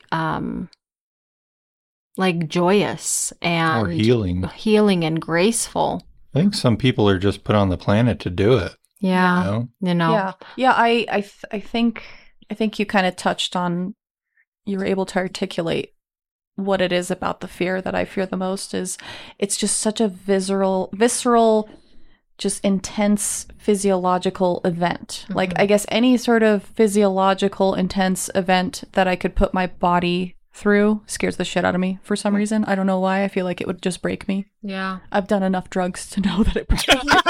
like joyous and or healing and graceful. I think some people are just put on the planet to do it. Yeah, Yeah. I think you kind of touched on. You were able to articulate what it is about the fear that I fear the most. Is it's just such a visceral, just intense physiological event. Like I guess any sort of physiological intense event that I could put my body through scares the shit out of me for some reason. I don't know why. I feel like it would just break me. Yeah. I've done enough drugs to know that it breaks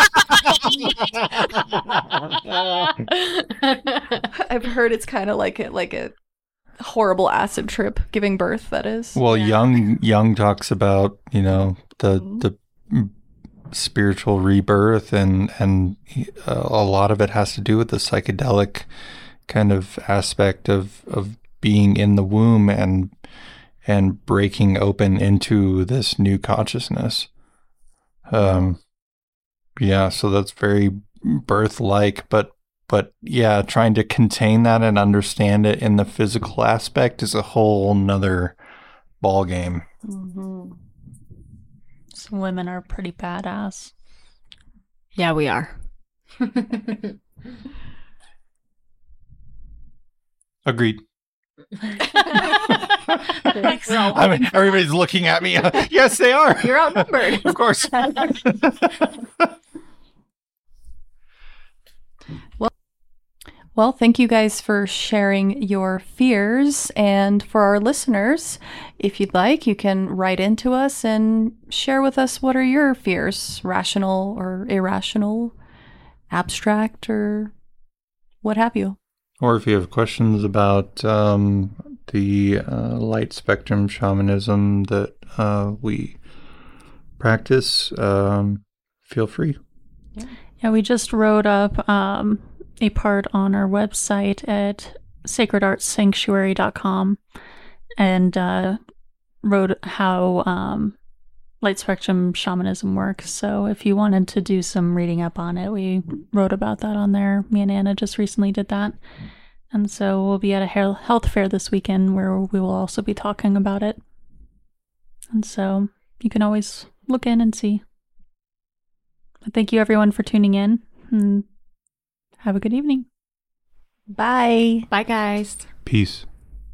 me. I've heard it's kind of like a horrible acid trip giving birth. That is. Well, Jung talks about the spiritual rebirth, and a lot of it has to do with the psychedelic kind of aspect of being in the womb and breaking open into this new consciousness. So that's very birth-like, but yeah, trying to contain that and understand it in the physical aspect is a whole nother ball game. Mm-hmm. Some women are pretty badass. Yeah, we are. Agreed. I mean, everybody's looking at me. Yes, they are. You're outnumbered. Of course. Well, thank you guys for sharing your fears. And for our listeners, if you'd like, you can write into us and share with us what are your fears, rational or irrational, abstract or what have you. Or if you have questions about the light spectrum shamanism that we practice, feel free. Yeah, we just wrote up a part on our website at sacredartsanctuary.com and wrote how light spectrum shamanism works. So if you wanted to do some reading up on it, we wrote about that on there. Me and Anna just recently did that. And so we'll be at a health fair this weekend where we will also be talking about it. And so you can always look in and see. But thank you everyone for tuning in, and have a good evening. Bye. Bye, guys. Peace.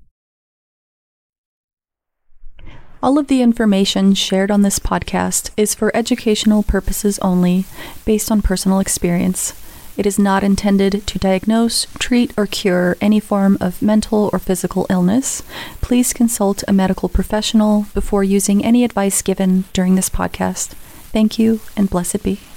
All of the information shared on this podcast is for educational purposes only, based on personal experience. It is not intended to diagnose, treat, or cure any form of mental or physical illness. Please consult a medical professional before using any advice given during this podcast. Thank you, and blessed be.